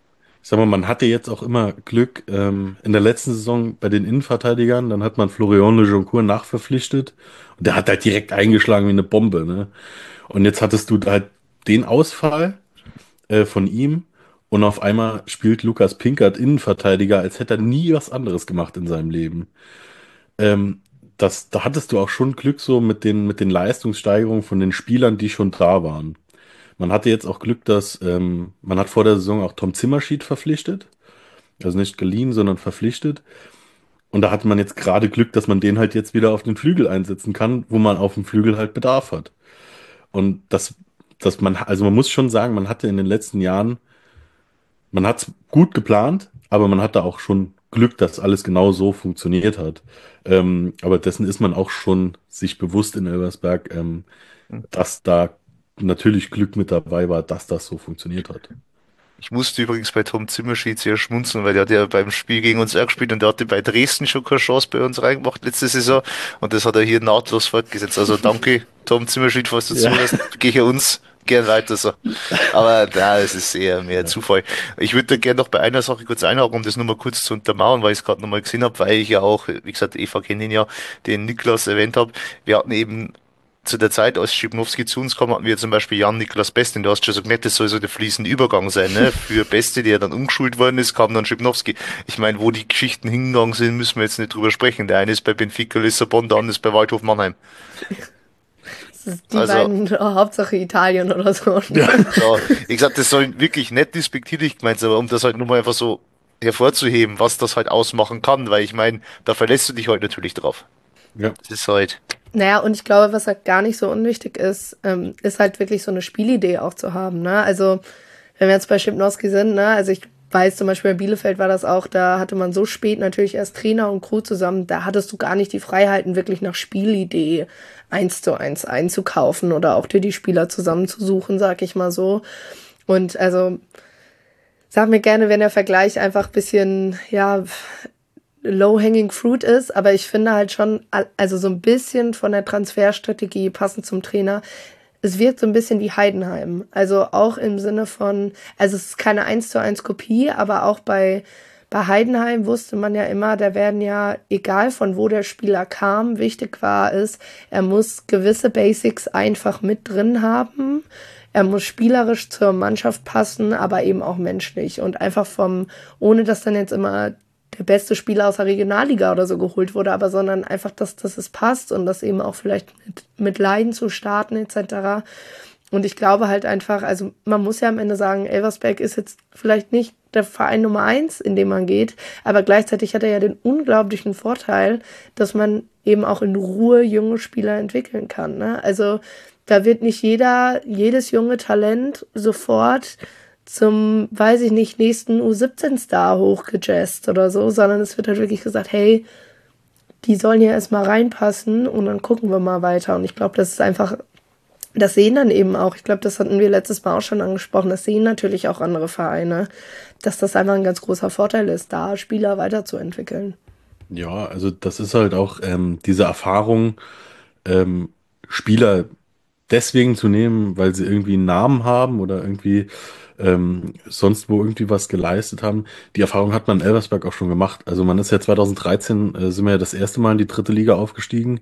ich sag mal, man hatte jetzt auch immer Glück ähm, in der letzten Saison bei den Innenverteidigern, dann hat man Florian Lejoncourt nachverpflichtet und der hat halt direkt eingeschlagen wie eine Bombe, ne? Und jetzt hattest du halt den Ausfall äh, von ihm und auf einmal spielt Lukas Pinkert Innenverteidiger, als hätte er nie was anderes gemacht in seinem Leben. Ähm, das, da hattest du auch schon Glück so mit den, mit den Leistungssteigerungen von den Spielern, die schon da waren. Man hatte jetzt auch Glück, dass ähm, man hat vor der Saison auch Tom Zimmerschied verpflichtet. Also nicht geliehen, sondern verpflichtet. Und da hat man jetzt gerade Glück, dass man den halt jetzt wieder auf den Flügel einsetzen kann, wo man auf dem Flügel halt Bedarf hat. Und das, dass man, also man muss schon sagen, man hatte in den letzten Jahren, man hat es gut geplant, aber man hatte auch schon Glück, dass alles genau so funktioniert hat. Ähm, aber dessen ist man auch schon sich bewusst in Elversberg, ähm, dass da natürlich Glück mit dabei war, dass das so funktioniert hat. Ich musste übrigens bei Tom Zimmerschied sehr schmunzeln, weil der hat ja beim Spiel gegen uns auch gespielt und der hatte bei Dresden schon keine Chance bei uns reingemacht letzte Saison und das hat er hier nahtlos fortgesetzt. Also danke, Tom Zimmerschied, falls du Ja. zuhörst, gehe ich ja uns gern weiter so. Aber na, es ist eher mehr Zufall. Ich würde da gerne noch bei einer Sache kurz einhaken, um das nochmal kurz zu untermauern, weil ich es gerade nochmal gesehen habe, weil ich ja auch, wie gesagt, Eva kennt ihn ja, den Niklas erwähnt habe. Wir hatten eben zu der Zeit, als Schipnowski zu uns kam, hatten wir zum Beispiel Jan-Niklas Best, und du hast schon so gemerkt, das soll so der fließende Übergang sein, ne? Für Beste, der dann umgeschult worden ist, kam dann Schipnowski. Ich meine, wo die Geschichten hingegangen sind, müssen wir jetzt nicht drüber sprechen. Der eine ist bei Benfica Lissabon, der andere ist bei Waldhof Mannheim. Das ist die Also- beiden, oh, Hauptsache Italien oder so. Ja, ich sag, das soll wirklich nicht despektierlich gemeint sein, aber um das halt nur mal einfach so hervorzuheben, was das halt ausmachen kann, weil ich meine, da verlässt du dich halt natürlich drauf. Ja. Das ist halt, Naja, und ich glaube, was halt gar nicht so unwichtig ist, ähm, ist halt wirklich so eine Spielidee auch zu haben, ne? Also, wenn wir jetzt bei Schipnowski sind, ne? Also ich weiß zum Beispiel, bei Bielefeld war das auch, da hatte man so spät natürlich erst Trainer und Crew zusammen, da hattest du gar nicht die Freiheiten, wirklich nach Spielidee eins zu eins einzukaufen oder auch dir die Spieler zusammenzusuchen, sag ich mal so. Und also, sag mir gerne, wenn der Vergleich einfach ein bisschen, ja, low-hanging fruit ist, aber ich finde halt schon, also so ein bisschen von der Transferstrategie passend zum Trainer, es wirkt so ein bisschen wie Heidenheim. Also auch im Sinne von, also es ist keine eins zu eins Kopie, aber auch bei, bei Heidenheim wusste man ja immer, da werden ja, egal von wo der Spieler kam, wichtig war es, er muss gewisse Basics einfach mit drin haben. Er muss spielerisch zur Mannschaft passen, aber eben auch menschlich und einfach vom, ohne dass dann jetzt immer der beste Spieler aus der Regionalliga oder so geholt wurde, aber sondern einfach, dass, dass es passt und das eben auch vielleicht mit, mit Leiden zu starten et cetera. Und ich glaube halt einfach, also man muss ja am Ende sagen, Elversberg ist jetzt vielleicht nicht der Verein Nummer eins, in dem man geht, aber gleichzeitig hat er ja den unglaublichen Vorteil, dass man eben auch in Ruhe junge Spieler entwickeln kann, ne? Also da wird nicht jeder, jedes junge Talent sofort zum, weiß ich nicht, nächsten U siebzehn Star hochgejazzt oder so, sondern es wird halt wirklich gesagt, hey, die sollen hier erstmal reinpassen und dann gucken wir mal weiter. Und ich glaube, das ist einfach, das sehen dann eben auch, ich glaube, das hatten wir letztes Mal auch schon angesprochen, das sehen natürlich auch andere Vereine, dass das einfach ein ganz großer Vorteil ist, da Spieler weiterzuentwickeln. Ja, also das ist halt auch ähm, diese Erfahrung, ähm, Spieler deswegen zu nehmen, weil sie irgendwie einen Namen haben oder irgendwie ähm, sonst wo irgendwie was geleistet haben. Die Erfahrung hat man in Elversberg auch schon gemacht. Also man ist ja zwanzig dreizehn, äh, sind wir ja das erste Mal in die dritte Liga aufgestiegen.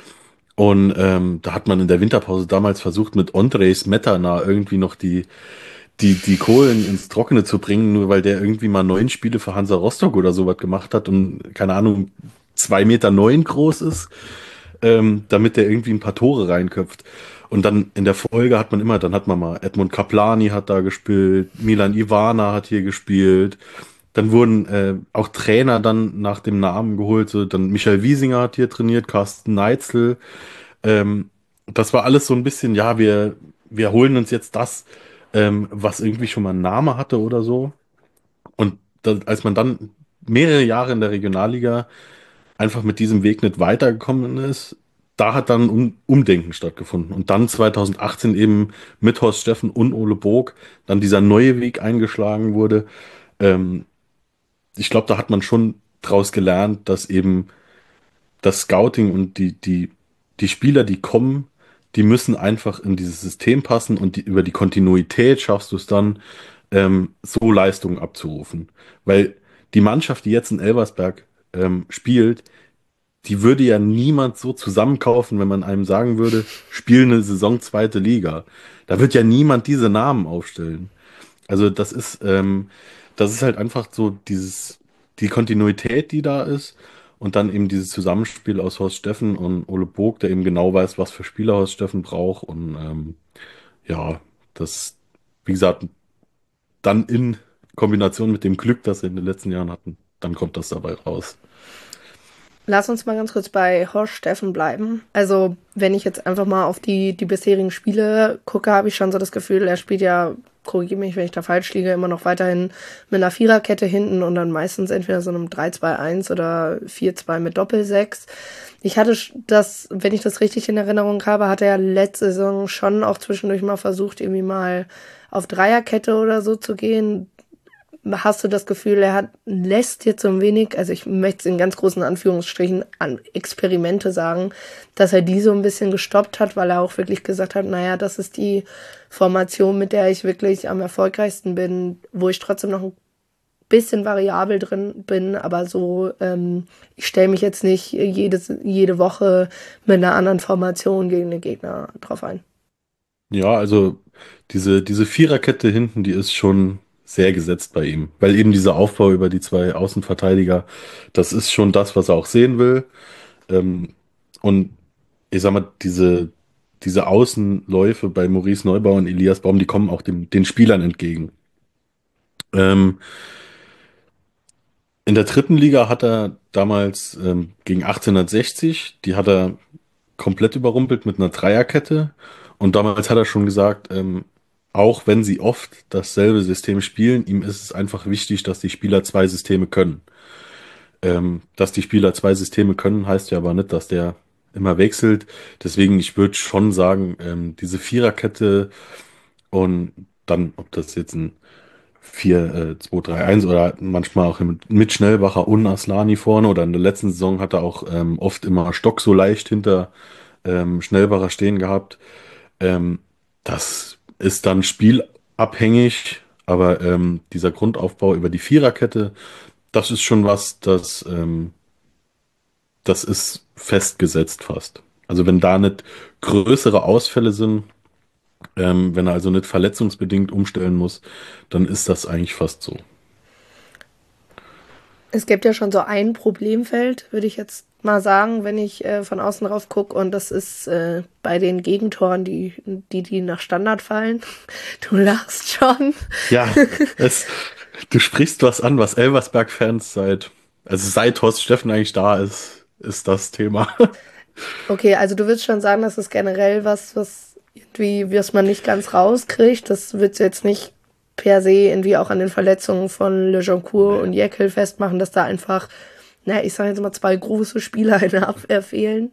Und ähm, da hat man in der Winterpause damals versucht, mit Ondrej Smetana irgendwie noch die, die, die Kohlen ins Trockene zu bringen, nur weil der irgendwie mal neun Spiele für Hansa Rostock oder sowas gemacht hat und, keine Ahnung, zwei Meter neun groß ist, ähm, damit der irgendwie ein paar Tore reinköpft. Und dann in der Folge hat man immer, dann hat man mal Edmund Kaplani hat da gespielt, Milan Ivana hat hier gespielt. Dann wurden äh, auch Trainer dann nach dem Namen geholt. So, dann Michael Wiesinger hat hier trainiert, Carsten Neitzel. Ähm, das war alles so ein bisschen, ja, wir, wir holen uns jetzt das, ähm, was irgendwie schon mal einen Namen hatte oder so. Und das, als man dann mehrere Jahre in der Regionalliga einfach mit diesem Weg nicht weitergekommen ist, da hat dann um, Umdenken stattgefunden. Und dann zwanzig achtzehn eben mit Horst Steffen und Ole Burg dann dieser neue Weg eingeschlagen wurde. Ähm, ich glaube, da hat man schon draus gelernt, dass eben das Scouting und die, die, die Spieler, die kommen, die müssen einfach in dieses System passen und die, über die Kontinuität schaffst du es dann, ähm, so Leistungen abzurufen. Weil die Mannschaft, die jetzt in Elversberg ähm, spielt, die würde ja niemand so zusammenkaufen, wenn man einem sagen würde, spiel eine Saison zweite Liga. Da wird ja niemand diese Namen aufstellen. Also das ist, ähm, das ist halt einfach so dieses, die Kontinuität, die da ist und dann eben dieses Zusammenspiel aus Horst Steffen und Ole Burg, der eben genau weiß, was für Spieler Horst Steffen braucht und ähm, ja, das, wie gesagt, dann in Kombination mit dem Glück, das sie in den letzten Jahren hatten, dann kommt das dabei raus. Lass uns mal ganz kurz bei Horst Steffen bleiben. Also, wenn ich jetzt einfach mal auf die, die bisherigen Spiele gucke, habe ich schon so das Gefühl, er spielt ja, korrigiere mich, wenn ich da falsch liege, immer noch weiterhin mit einer Viererkette hinten und dann meistens entweder so einem drei zwei eins oder vier zwei mit Doppelsechs. Ich hatte das, wenn ich das richtig in Erinnerung habe, hat er letzte Saison schon auch zwischendurch mal versucht, irgendwie mal auf Dreierkette oder so zu gehen. Hast du das Gefühl, er hat, lässt jetzt so ein wenig, also ich möchte es in ganz großen Anführungsstrichen an Experimente sagen, dass er die so ein bisschen gestoppt hat, weil er auch wirklich gesagt hat, naja, das ist die Formation, mit der ich wirklich am erfolgreichsten bin, wo ich trotzdem noch ein bisschen variabel drin bin, aber so, ähm, ich stelle mich jetzt nicht jedes, jede Woche mit einer anderen Formation gegen den Gegner drauf ein. Ja, also diese, diese Viererkette hinten, die ist schon sehr gesetzt bei ihm, weil eben dieser Aufbau über die zwei Außenverteidiger, das ist schon das, was er auch sehen will. Ähm, und ich sag mal, diese, diese Außenläufe bei Maurice Neubauer und Elias Baum, die kommen auch dem, den Spielern entgegen. Ähm, in der dritten Liga hat er damals ähm, gegen achtzehnhundertsechzig, die hat er komplett überrumpelt mit einer Dreierkette. Und damals hat er schon gesagt, ähm, auch wenn sie oft dasselbe System spielen, ihm ist es einfach wichtig, dass die Spieler zwei Systeme können. Ähm, dass die Spieler zwei Systeme können, heißt ja aber nicht, dass der immer wechselt. Deswegen, ich würde schon sagen, ähm, diese Viererkette und dann, ob das jetzt ein vier äh, zwei drei eins oder manchmal auch mit, mit Schnellbacher und Aslani vorne oder in der letzten Saison hat er auch ähm, oft immer Stock so leicht hinter ähm, Schnellbacher stehen gehabt. Ähm, das ist dann spielabhängig, aber ähm, dieser Grundaufbau über die Viererkette, das ist schon was, das, ähm, das ist festgesetzt fast. Also wenn da nicht größere Ausfälle sind, ähm, wenn er also nicht verletzungsbedingt umstellen muss, dann ist das eigentlich fast so. Es gibt ja schon so ein Problemfeld, würde ich jetzt mal sagen, wenn ich äh, von außen drauf gucke. Und das ist äh, bei den Gegentoren, die, die, die nach Standard fallen. Du lachst schon. Ja, es, du sprichst was an, was Elversberg-Fans seit, also seit Horst Steffen eigentlich da ist, ist das Thema. Okay, also du würdest schon sagen, das ist generell was, was irgendwie, was man nicht ganz rauskriegt. Das würdest du jetzt nicht per se irgendwie auch an den Verletzungen von Le Joncourt und Jekyll festmachen, dass da einfach, na, ich sage jetzt mal, zwei große Spieler in der Abwehr fehlen.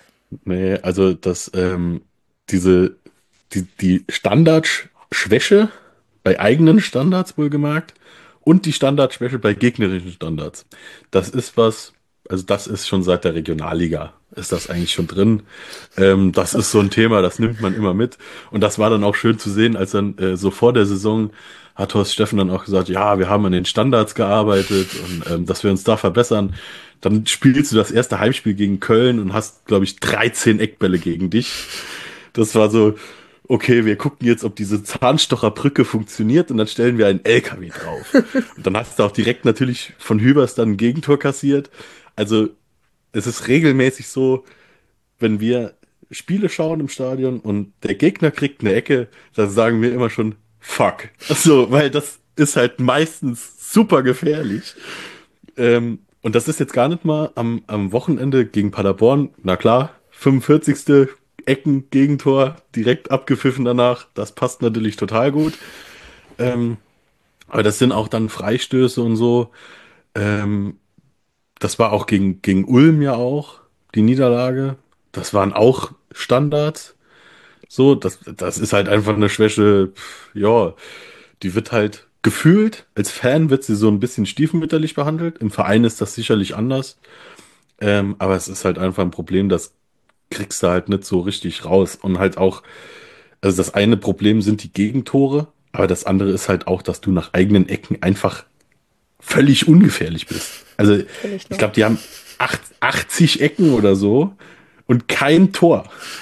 Nee, also das, ähm, diese, die, die Standardschwäche bei eigenen Standards wohlgemerkt und die Standardschwäche bei gegnerischen Standards. Das ist was, also das ist schon seit der Regionalliga, ist das eigentlich schon drin. Ähm, das ist so ein Thema, das nimmt man immer mit. Und das war dann auch schön zu sehen, als dann äh, so vor der Saison hat Horst Steffen dann auch gesagt, ja, wir haben an den Standards gearbeitet und ähm, dass wir uns da verbessern. Dann spielst du das erste Heimspiel gegen Köln und hast, glaube ich, dreizehn Eckbälle gegen dich. Das war so, okay, wir gucken jetzt, ob diese Zahnstocherbrücke funktioniert und dann stellen wir einen L K W drauf. Und dann hast du auch direkt natürlich von Hübers dann ein Gegentor kassiert. Also es ist regelmäßig so, wenn wir Spiele schauen im Stadion und der Gegner kriegt eine Ecke, dann sagen wir immer schon fuck. Also, weil das ist halt meistens super gefährlich. Ähm, und das ist jetzt gar nicht mal am, am Wochenende gegen Paderborn. Na klar, fünfundvierzigste Ecken, Gegentor, direkt abgepfiffen danach. Das passt natürlich total gut. Ähm, aber das sind auch dann Freistöße und so. Ähm, das war auch gegen, gegen Ulm ja auch, die Niederlage. Das waren auch Standards. So, das, das ist halt einfach eine Schwäche. Pff, ja, die wird halt gefühlt, als Fan wird sie so ein bisschen stiefmütterlich behandelt. Im Verein ist das sicherlich anders. Ähm, aber es ist halt einfach ein Problem, das kriegst du halt nicht so richtig raus. Und halt auch, also das eine Problem sind die Gegentore. Aber das andere ist halt auch, dass du nach eigenen Ecken einfach völlig ungefährlich bist. Also Kenn ich ich noch. glaube, die haben acht, achtzig Ecken oder so und kein Tor.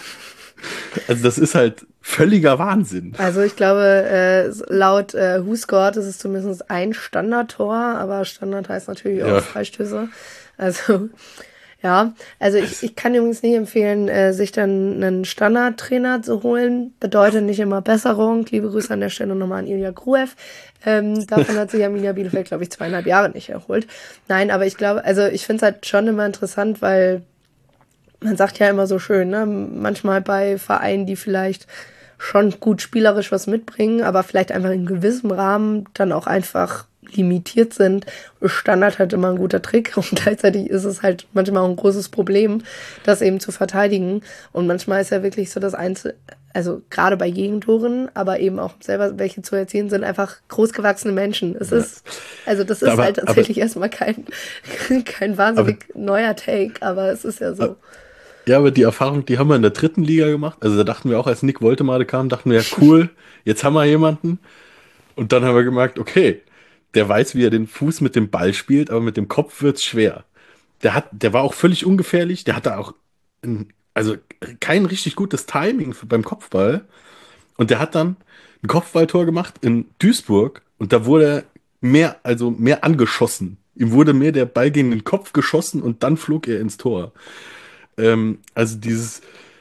Also das ist halt völliger Wahnsinn. Also ich glaube, äh, laut äh, WhoScored ist es zumindest ein Standardtor, aber Standard heißt natürlich auch Ja, Freistöße. Also ja, also ich, ich kann übrigens nicht empfehlen, äh, sich dann einen Standardtrainer zu holen. Bedeutet nicht immer Besserung. Liebe Grüße an der Stelle nochmal an Ilya Gruev. Ähm, davon hat sich Arminia Bielefeld, glaube ich, zweieinhalb Jahre nicht erholt. Nein, aber ich glaube, also ich finde es halt schon immer interessant, weil man sagt ja immer so schön, ne? Manchmal bei Vereinen, die vielleicht schon gut spielerisch was mitbringen, aber vielleicht einfach in gewissem Rahmen dann auch einfach limitiert sind. Standard halt immer ein guter Trick und gleichzeitig ist es halt manchmal auch ein großes Problem, das eben zu verteidigen. Und manchmal ist ja wirklich so das Einzel, also gerade bei Gegentoren, aber eben auch selber welche zu erzielen, sind einfach großgewachsene Menschen. Es ja. ist, also das ist Aber, halt aber, tatsächlich erstmal kein, kein aber, wahnsinnig neuer Take, aber es ist ja so. ja, aber die Erfahrung, die haben wir in der dritten Liga gemacht. Also da dachten wir auch, als Nick Woltemade kam, dachten wir, ja cool, jetzt haben wir jemanden. Und dann haben wir gemerkt, okay, der weiß, wie er den Fuß mit dem Ball spielt, aber mit dem Kopf wird's schwer. Der hat, der war auch völlig ungefährlich. Der hatte auch, ein, also kein richtig gutes Timing für, beim Kopfball. Und der hat dann ein Kopfballtor gemacht in Duisburg und da wurde er mehr, also mehr angeschossen. Ihm wurde mehr der Ball gegen den Kopf geschossen und dann flog er ins Tor. Ähm, also dieses,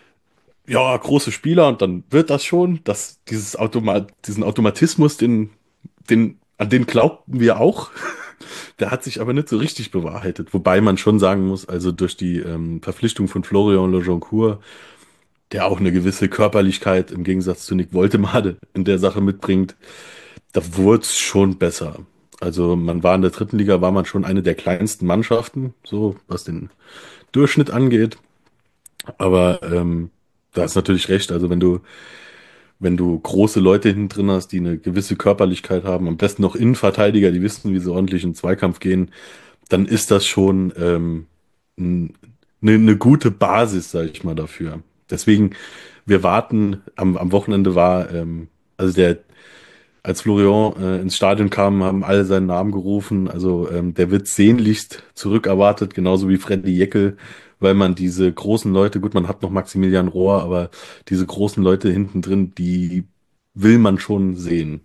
ja, große Spieler und dann wird das schon, dass dieses Automat, diesen Automatismus, den, den, an den glaubten wir auch. Der hat sich aber nicht so richtig bewahrheitet. Wobei man schon sagen muss, also durch die ähm, Verpflichtung von Florian Lejoncourt, der auch eine gewisse Körperlichkeit im Gegensatz zu Nick Woltemade in der Sache mitbringt, da wurde es schon besser. Also man war in der dritten Liga, war man schon eine der kleinsten Mannschaften, so was den Durchschnitt angeht. Aber ähm, da hast natürlich recht. Also wenn du, wenn du große Leute hinten drin hast, die eine gewisse Körperlichkeit haben, am besten noch Innenverteidiger, die wissen, wie sie ordentlich in den Zweikampf gehen, dann ist das schon ähm, ein, eine, eine gute Basis, sage ich mal, dafür. Deswegen, wir warten, am, am Wochenende war, ähm, also der, als Florian äh, ins Stadion kam, haben alle seinen Namen gerufen. Also ähm, der wird sehnlichst zurückerwartet, genauso wie Freddy Jeckel, weil man diese großen Leute, gut, man hat noch Maximilian Rohr, aber diese großen Leute hinten drin, die will man schon sehen.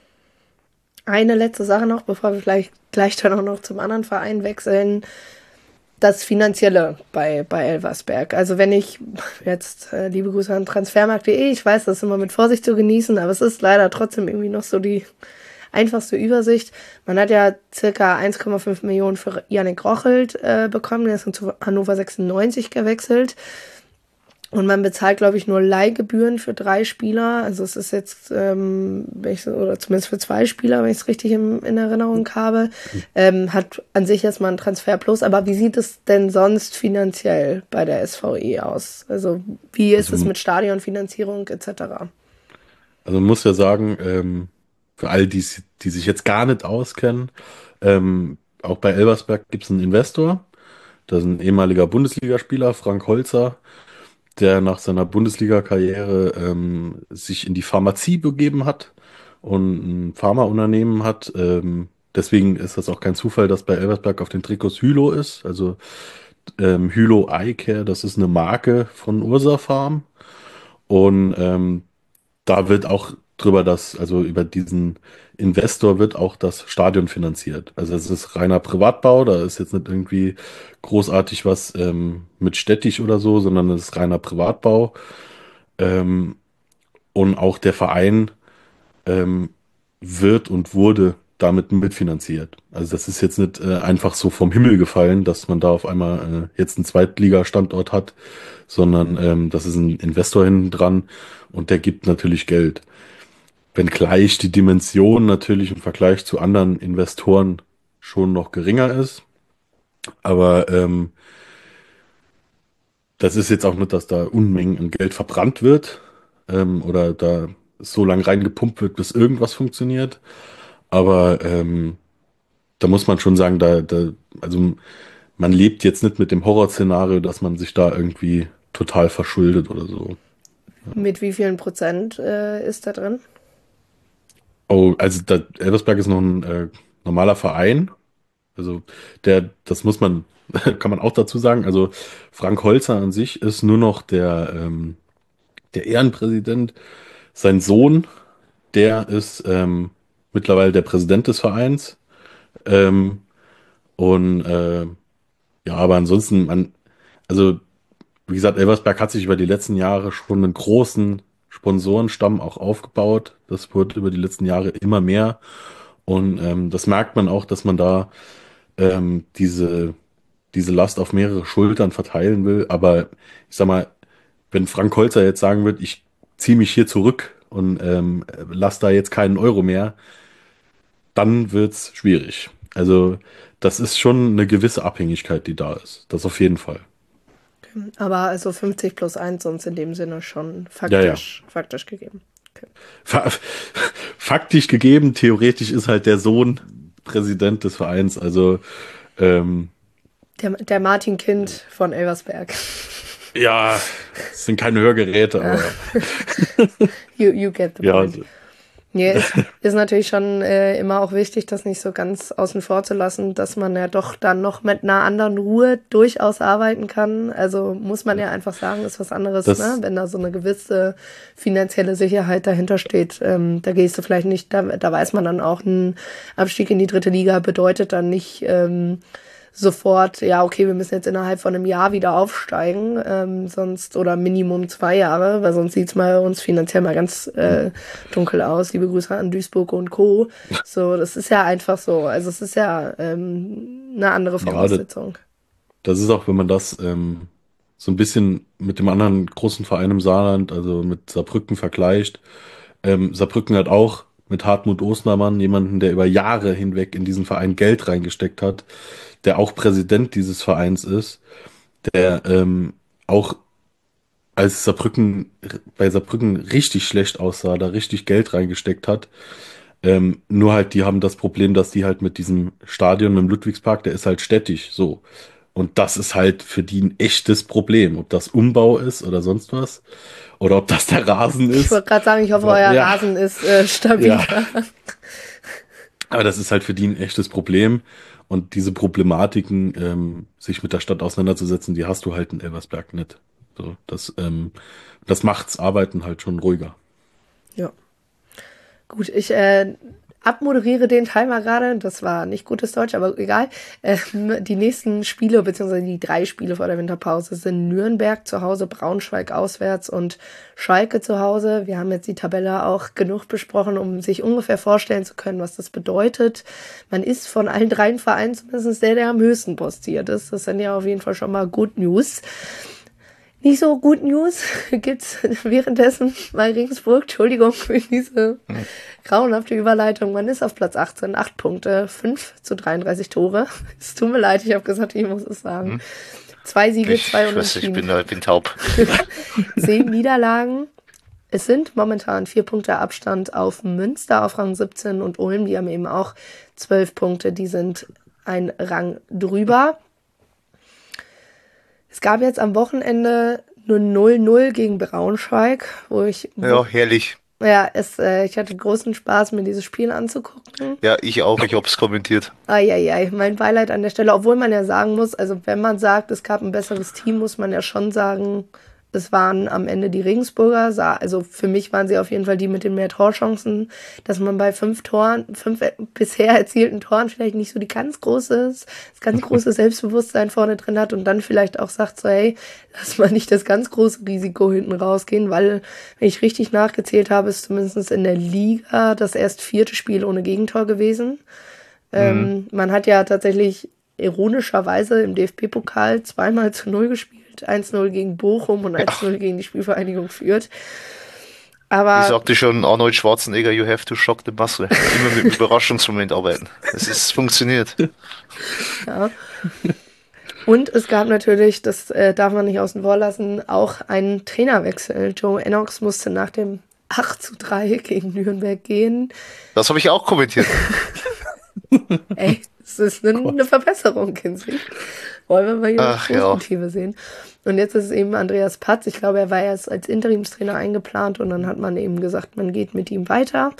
Eine letzte Sache noch, bevor wir vielleicht gleich dann auch noch zum anderen Verein wechseln. Das Finanzielle bei, bei Elversberg. Also wenn ich jetzt, äh, liebe Grüße an transfermarkt punkt de, ich weiß, das ist immer mit Vorsicht zu genießen, aber es ist leider trotzdem irgendwie noch so die einfachste Übersicht. Man hat ja circa eins Komma fünf Millionen für Yannick Rochelt äh, bekommen, der ist zu Hannover sechsundneunzig gewechselt. Und man bezahlt, glaube ich, nur Leihgebühren für drei Spieler. Also es ist jetzt, ähm, wenn ich so, oder zumindest für zwei Spieler, wenn ich es richtig im, in Erinnerung habe. Ähm, hat an sich erstmal einen Transfer plus. Aber wie sieht es denn sonst finanziell bei der S V E aus? Also wie ist es Also, mit Stadionfinanzierung et cetera? also man muss ja sagen, ähm, für all die, die sich jetzt gar nicht auskennen, ähm, auch bei Elversberg gibt es einen Investor. Das ist ein ehemaliger Bundesligaspieler, Frank Holzer, der nach seiner Bundesliga-Karriere ähm, sich in die Pharmazie begeben hat und ein Pharmaunternehmen hat. Ähm, deswegen ist das auch kein Zufall, dass bei Elversberg auf den Trikots Hylo ist. Also ähm, Hylo Eye Care, das ist eine Marke von Ursa Farm. Und ähm, da wird auch drüber das, also über diesen Investor wird auch das Stadion finanziert. Also es ist reiner Privatbau, da ist jetzt nicht irgendwie großartig was ähm, mit städtisch oder so, sondern es ist reiner Privatbau. Ähm, und auch der Verein ähm, wird und wurde damit mitfinanziert. Also das ist jetzt nicht äh, einfach so vom Himmel gefallen, dass man da auf einmal äh, jetzt einen Zweitligastandort hat, sondern ähm, das ist ein Investor hinten dran und der gibt natürlich Geld. Wenngleich die Dimension natürlich im Vergleich zu anderen Investoren schon noch geringer ist. Aber ähm, das ist jetzt auch nicht, dass da Unmengen an Geld verbrannt wird ähm, oder da so lange reingepumpt wird, bis irgendwas funktioniert. Aber ähm, da muss man schon sagen, da, da, also man lebt jetzt nicht mit dem Horrorszenario, dass man sich da irgendwie total verschuldet oder so. Mit wie vielen Prozent äh, ist da drin? Oh, also da, Elversberg ist noch ein äh, normaler Verein. Also der, das muss man, kann man auch dazu sagen. Also Frank Holzer an sich ist nur noch der, ähm, der Ehrenpräsident. Sein Sohn, der ist ähm, mittlerweile der Präsident des Vereins. Ähm, und äh, ja, aber ansonsten, man, also wie gesagt, Elversberg hat sich über die letzten Jahre schon einen großen Sponsorenstamm auch aufgebaut. Das wird über die letzten Jahre immer mehr. Und ähm, das merkt man auch, dass man da ähm, diese, diese Last auf mehrere Schultern verteilen will. Aber ich sag mal, wenn Frank Holzer jetzt sagen wird, ich ziehe mich hier zurück und ähm, lass da jetzt keinen Euro mehr, dann wird's schwierig. Also das ist schon eine gewisse Abhängigkeit, die da ist. Das auf jeden Fall. Aber also fünfzig plus eins sonst in dem Sinne schon Ja, ja. faktisch, faktisch gegeben. Okay. Fa- Faktisch gegeben, theoretisch ist halt der Sohn Präsident des Vereins. Also ähm, Der, der Martin Kind von Elversberg. ja, es sind keine Hörgeräte, aber You, you get the ja, point. Nee, ist, ist natürlich schon äh, immer auch wichtig, das nicht so ganz außen vor zu lassen, dass man ja doch dann noch mit einer anderen Ruhe durchaus arbeiten kann. Also muss man ja einfach sagen, ist was anderes, Das- ne? Wenn da so eine gewisse finanzielle Sicherheit dahinter steht. Ähm, da gehst du vielleicht nicht, da, da weiß man dann auch, ein Abstieg in die dritte Liga bedeutet dann nicht ähm, sofort, ja, okay, wir müssen jetzt innerhalb von einem Jahr wieder aufsteigen, ähm, sonst, oder Minimum zwei Jahre, weil sonst sieht's mal uns finanziell mal ganz äh, dunkel aus. Liebe Grüße an Duisburg und Co. So, das ist ja einfach so. Also es ist ja ähm, eine andere Voraussetzung. das ist auch, wenn man das ähm, so ein bisschen mit dem anderen großen Verein im Saarland, also mit Saarbrücken vergleicht. Ähm, Saarbrücken hat auch mit Hartmut Ostermann jemanden, der über Jahre hinweg in diesen Verein Geld reingesteckt hat, der auch Präsident dieses Vereins ist, der ähm, auch als Saarbrücken bei Saarbrücken richtig schlecht aussah, da richtig Geld reingesteckt hat. Ähm, nur halt, die haben das Problem, dass die halt mit diesem Stadion im Ludwigspark, der ist halt städtisch, so. Und das ist halt für die ein echtes Problem. Ob das Umbau ist oder sonst was. Oder ob das der Rasen Ich ist. wollte gerade sagen, ich hoffe, Aber, euer ja. Rasen ist äh, stabil. Ja. Aber das ist halt für die ein echtes Problem. Und diese Problematiken, ähm, sich mit der Stadt auseinanderzusetzen, die hast du halt in Elversberg nicht. So, das, ähm, das macht's Arbeiten halt schon ruhiger. Ja. Gut, ich äh, abmoderiere den Teil mal gerade. Das war nicht gutes Deutsch, aber egal. Ähm, die nächsten Spiele, beziehungsweise die drei Spiele vor der Winterpause sind Nürnberg zu Hause, Braunschweig auswärts und Schalke zu Hause. Wir haben jetzt die Tabelle auch genug besprochen, um sich ungefähr vorstellen zu können, was das bedeutet. Man ist von allen drei Vereinen zumindest der, der am höchsten postiert ist. Das sind ja auf jeden Fall schon mal Good News. Nicht so gut News gibt's währenddessen bei Regensburg. Entschuldigung für diese grauenhafte Überleitung. Man ist auf Platz achtzehn, acht Punkte, fünf zu dreiunddreißig Tore. Es tut mir leid, ich habe gesagt, ich muss es sagen. Zwei Siege, Ich, zwei ich weiß, ich Unentschieden, bin, ich bin taub. zehn Niederlagen. Es sind momentan vier Punkte Abstand auf Münster auf Rang siebzehn und Ulm, die haben eben auch zwölf Punkte, die sind ein Rang drüber. Es gab jetzt am Wochenende nur null null gegen Braunschweig, wo ich, Ja, herrlich. ja, es, äh, ich hatte großen Spaß, mir dieses Spiel anzugucken. Ja, ich auch. Ich hab's kommentiert. Eieiei, mein Beileid an der Stelle, obwohl man ja sagen muss, also wenn man sagt, es gab ein besseres Team, muss man ja schon sagen, es waren am Ende die Regensburger, sa- also für mich waren sie auf jeden Fall die mit den mehr Torchancen, dass man bei fünf Toren, fünf äh, bisher erzielten Toren vielleicht nicht so die ganz große, das ganz große Selbstbewusstsein vorne drin hat und dann vielleicht auch sagt so, hey, lass mal nicht das ganz große Risiko hinten rausgehen, weil, wenn ich richtig nachgezählt habe, ist zumindest in der Liga das erst vierte Spiel ohne Gegentor gewesen. Ähm, man hat ja tatsächlich ironischerweise im D F B-Pokal zweimal zu null gespielt. eins null gegen Bochum und eins null gegen die Spielvereinigung Fürth. Aber Ich sagte schon, Arnold Schwarzenegger, you have to shock the Masse. Immer mit dem Überraschungsmoment arbeiten. Es ist funktioniert. ja. Und es gab natürlich, das äh, darf man nicht außen vor lassen, auch einen Trainerwechsel. Joe Ennox musste nach dem acht zu drei gegen Nürnberg gehen. Das habe ich auch kommentiert. Ey, es ist eine, eine Verbesserung, Kinsey. Wollen wir mal hier das Ach, ja. Positive sehen. Und jetzt ist es eben Andreas Patz. Ich glaube, er war erst als Interimstrainer eingeplant und dann hat man eben gesagt, man geht mit ihm weiter.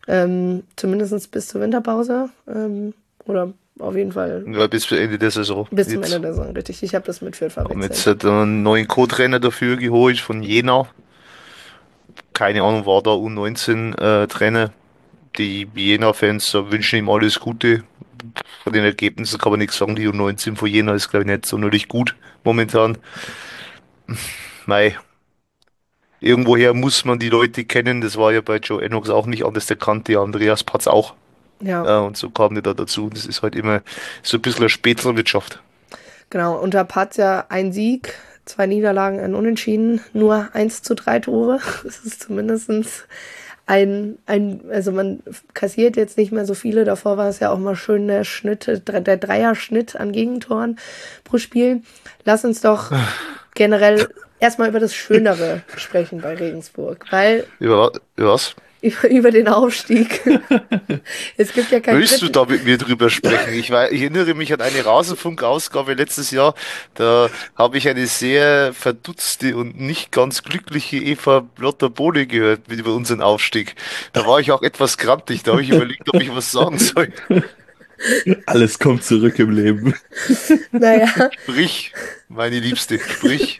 Ähm, zumindest bis zur Winterpause. Ähm, oder auf jeden Fall Ja, bis zum Ende der Saison. bis zum Jetzt Ende der Saison, richtig. Ich habe das mit Fürth haben wir jetzt verwechselt. halt einen neuen Co-Trainer dafür geholt von Jena. Keine Ahnung, war da U neunzehn äh, Trainer. Die Jena-Fans äh, wünschen ihm alles Gute. Von den Ergebnissen kann man nichts sagen. Die U neunzehn von Jena ist, glaube ich, nicht sonderlich gut momentan. Mei, irgendwoher muss man die Leute kennen. Das war ja bei Joe Ennox auch nicht anders. Der kannte ja Andreas Patz auch. Ja, Ja, und so kam die da dazu. Das ist halt immer so ein bisschen eine Spätzlerwirtschaft. genau. Unter Patz ja ein Sieg, zwei Niederlagen, ein Unentschieden, nur eins zu drei Tore. Das ist zumindestens ein, ein, also man kassiert jetzt nicht mehr so viele. Davor war es ja auch mal schön der Schnitt, der Dreierschnitt an Gegentoren pro Spiel. Lass uns doch generell erstmal über das Schönere sprechen bei Regensburg, weil Über, über was? über, über den Aufstieg. Es gibt ja kein Willst du Kritik- da mit mir drüber sprechen? Ich, wei- ich erinnere mich an eine Rasenfunk-Ausgabe letztes Jahr. Da habe ich eine sehr verdutzte und nicht ganz glückliche Eva Lotter-Bohle gehört über unseren Aufstieg. Da war ich auch etwas grantig. Da habe ich überlegt, ob ich was sagen soll. Alles kommt zurück im Leben. Naja, Sprich, meine Liebste, sprich.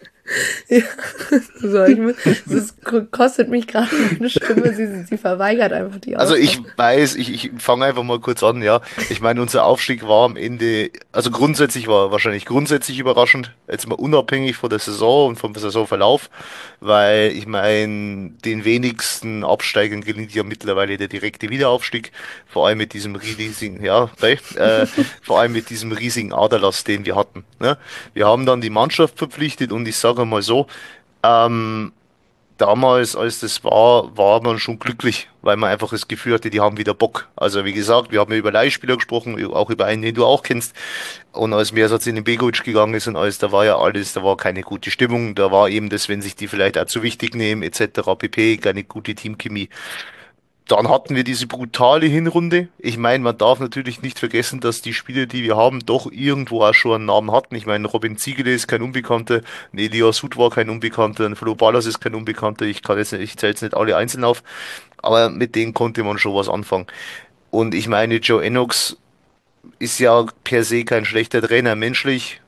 so, ich muss, das kostet mich gerade meine Stimme. Sie, sie verweigert einfach die Also Aussage. ich weiß, ich, ich fange einfach mal kurz an, ja. Ich meine, unser Aufstieg war am Ende, also grundsätzlich war wahrscheinlich grundsätzlich überraschend, jetzt mal unabhängig von der Saison und vom Saisonverlauf, weil ich meine, den wenigsten Absteigern gelingt ja mittlerweile der direkte Wiederaufstieg, vor allem mit diesem riesigen, ja, bei, äh, vor allem mit diesem riesigen Aderlass, den wir hatten. Ne? Wir haben dann die Mannschaft verpflichtet und ich sage mal so, ähm, damals, als das war, war man schon glücklich, weil man einfach das Gefühl hatte, die haben wieder Bock. Also wie gesagt, wir haben ja über Leihspieler gesprochen, auch über einen, den du auch kennst. Und als Mersatz in den Begovic gegangen ist und alles, da war ja alles, da war keine gute Stimmung. Da war eben das, wenn sich die vielleicht auch zu wichtig nehmen, et cetera pp, keine gute Teamchemie. Dann hatten wir diese brutale Hinrunde. Ich meine, man darf natürlich nicht vergessen, dass die Spieler, die wir haben, doch irgendwo auch schon einen Namen hatten. Ich meine, Robin Ziegele ist kein Unbekannter, ein Elias Hut war kein Unbekannter, ein Flo Ballas ist kein Unbekannter. Ich kann jetzt nicht, ich zähle jetzt nicht alle einzeln auf, aber mit denen konnte man schon was anfangen. Und ich meine, Joe Ennox ist ja per se kein schlechter Trainer. Menschlich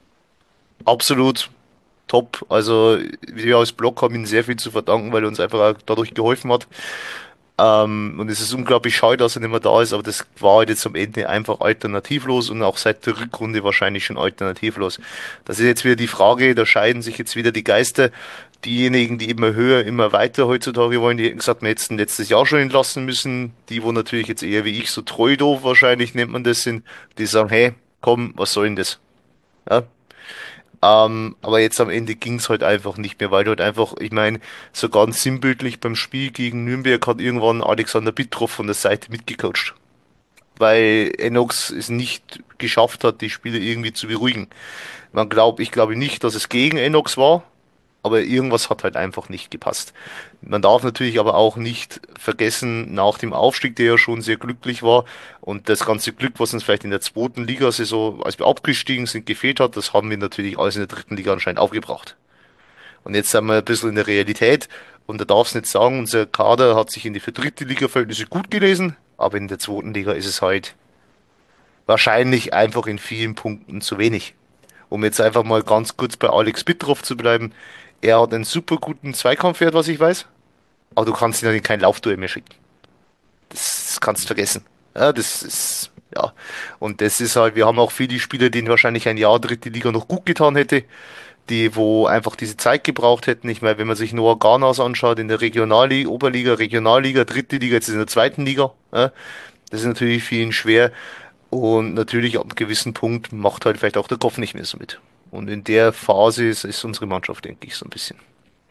absolut top. Also wir als Block haben ihm sehr viel zu verdanken, weil er uns einfach auch dadurch geholfen hat. Ähm, und es ist unglaublich schade, dass er nicht mehr da ist, aber das war halt jetzt am Ende einfach alternativlos und auch seit der Rückrunde wahrscheinlich schon alternativlos. Das ist jetzt wieder die Frage, da scheiden sich jetzt wieder die Geister. Diejenigen, die immer höher, immer weiter heutzutage wollen, die hätten gesagt, wir hätten letztes Jahr schon entlassen müssen. Die, wo natürlich jetzt eher wie ich so treu doof wahrscheinlich nennt man das sind, die sagen, hey, komm, was soll denn das? Ja, ähm, aber jetzt am Ende ging's halt einfach nicht mehr, weil du halt einfach, ich meine, so ganz sinnbildlich beim Spiel gegen Nürnberg hat irgendwann Alexander Bittroff von der Seite mitgecoacht, weil Enox es nicht geschafft hat, die Spieler irgendwie zu beruhigen. Man glaubt, ich glaube nicht, dass es gegen Enox war, aber irgendwas hat halt einfach nicht gepasst. Man darf natürlich aber auch nicht vergessen, nach dem Aufstieg, der ja schon sehr glücklich war und das ganze Glück, was uns vielleicht in der zweiten Ligasaison, als wir abgestiegen sind, gefehlt hat, das haben wir natürlich alles in der dritten Liga anscheinend aufgebracht. Und jetzt sind wir ein bisschen in der Realität und da darfst du nicht sagen, unser Kader hat sich in die für dritte Liga-Verhältnisse gut gelesen, aber in der zweiten Liga ist es halt wahrscheinlich einfach in vielen Punkten zu wenig. Um jetzt einfach mal ganz kurz bei Alex Bittroff zu bleiben. Er hat einen super guten Zweikampfwert, was ich weiß. Aber du kannst ihn halt in kein Laufduell mehr schicken. Das, das kannst du vergessen. Ja, das ist, ja. Und das ist halt, wir haben auch viele Spieler, denen wahrscheinlich ein Jahr dritte Liga noch gut getan hätte. Die, wo einfach diese Zeit gebraucht hätten. Ich meine, wenn man sich Noah Garnas anschaut, in der Regionalliga, Oberliga, Regionalliga, dritte Liga, jetzt ist er in der zweiten Liga. Ja, das ist natürlich vielen schwer. Und natürlich ab einem gewissen Punkt macht halt vielleicht auch der Kopf nicht mehr so mit. Und in der Phase ist, ist unsere Mannschaft, denke ich, so ein bisschen.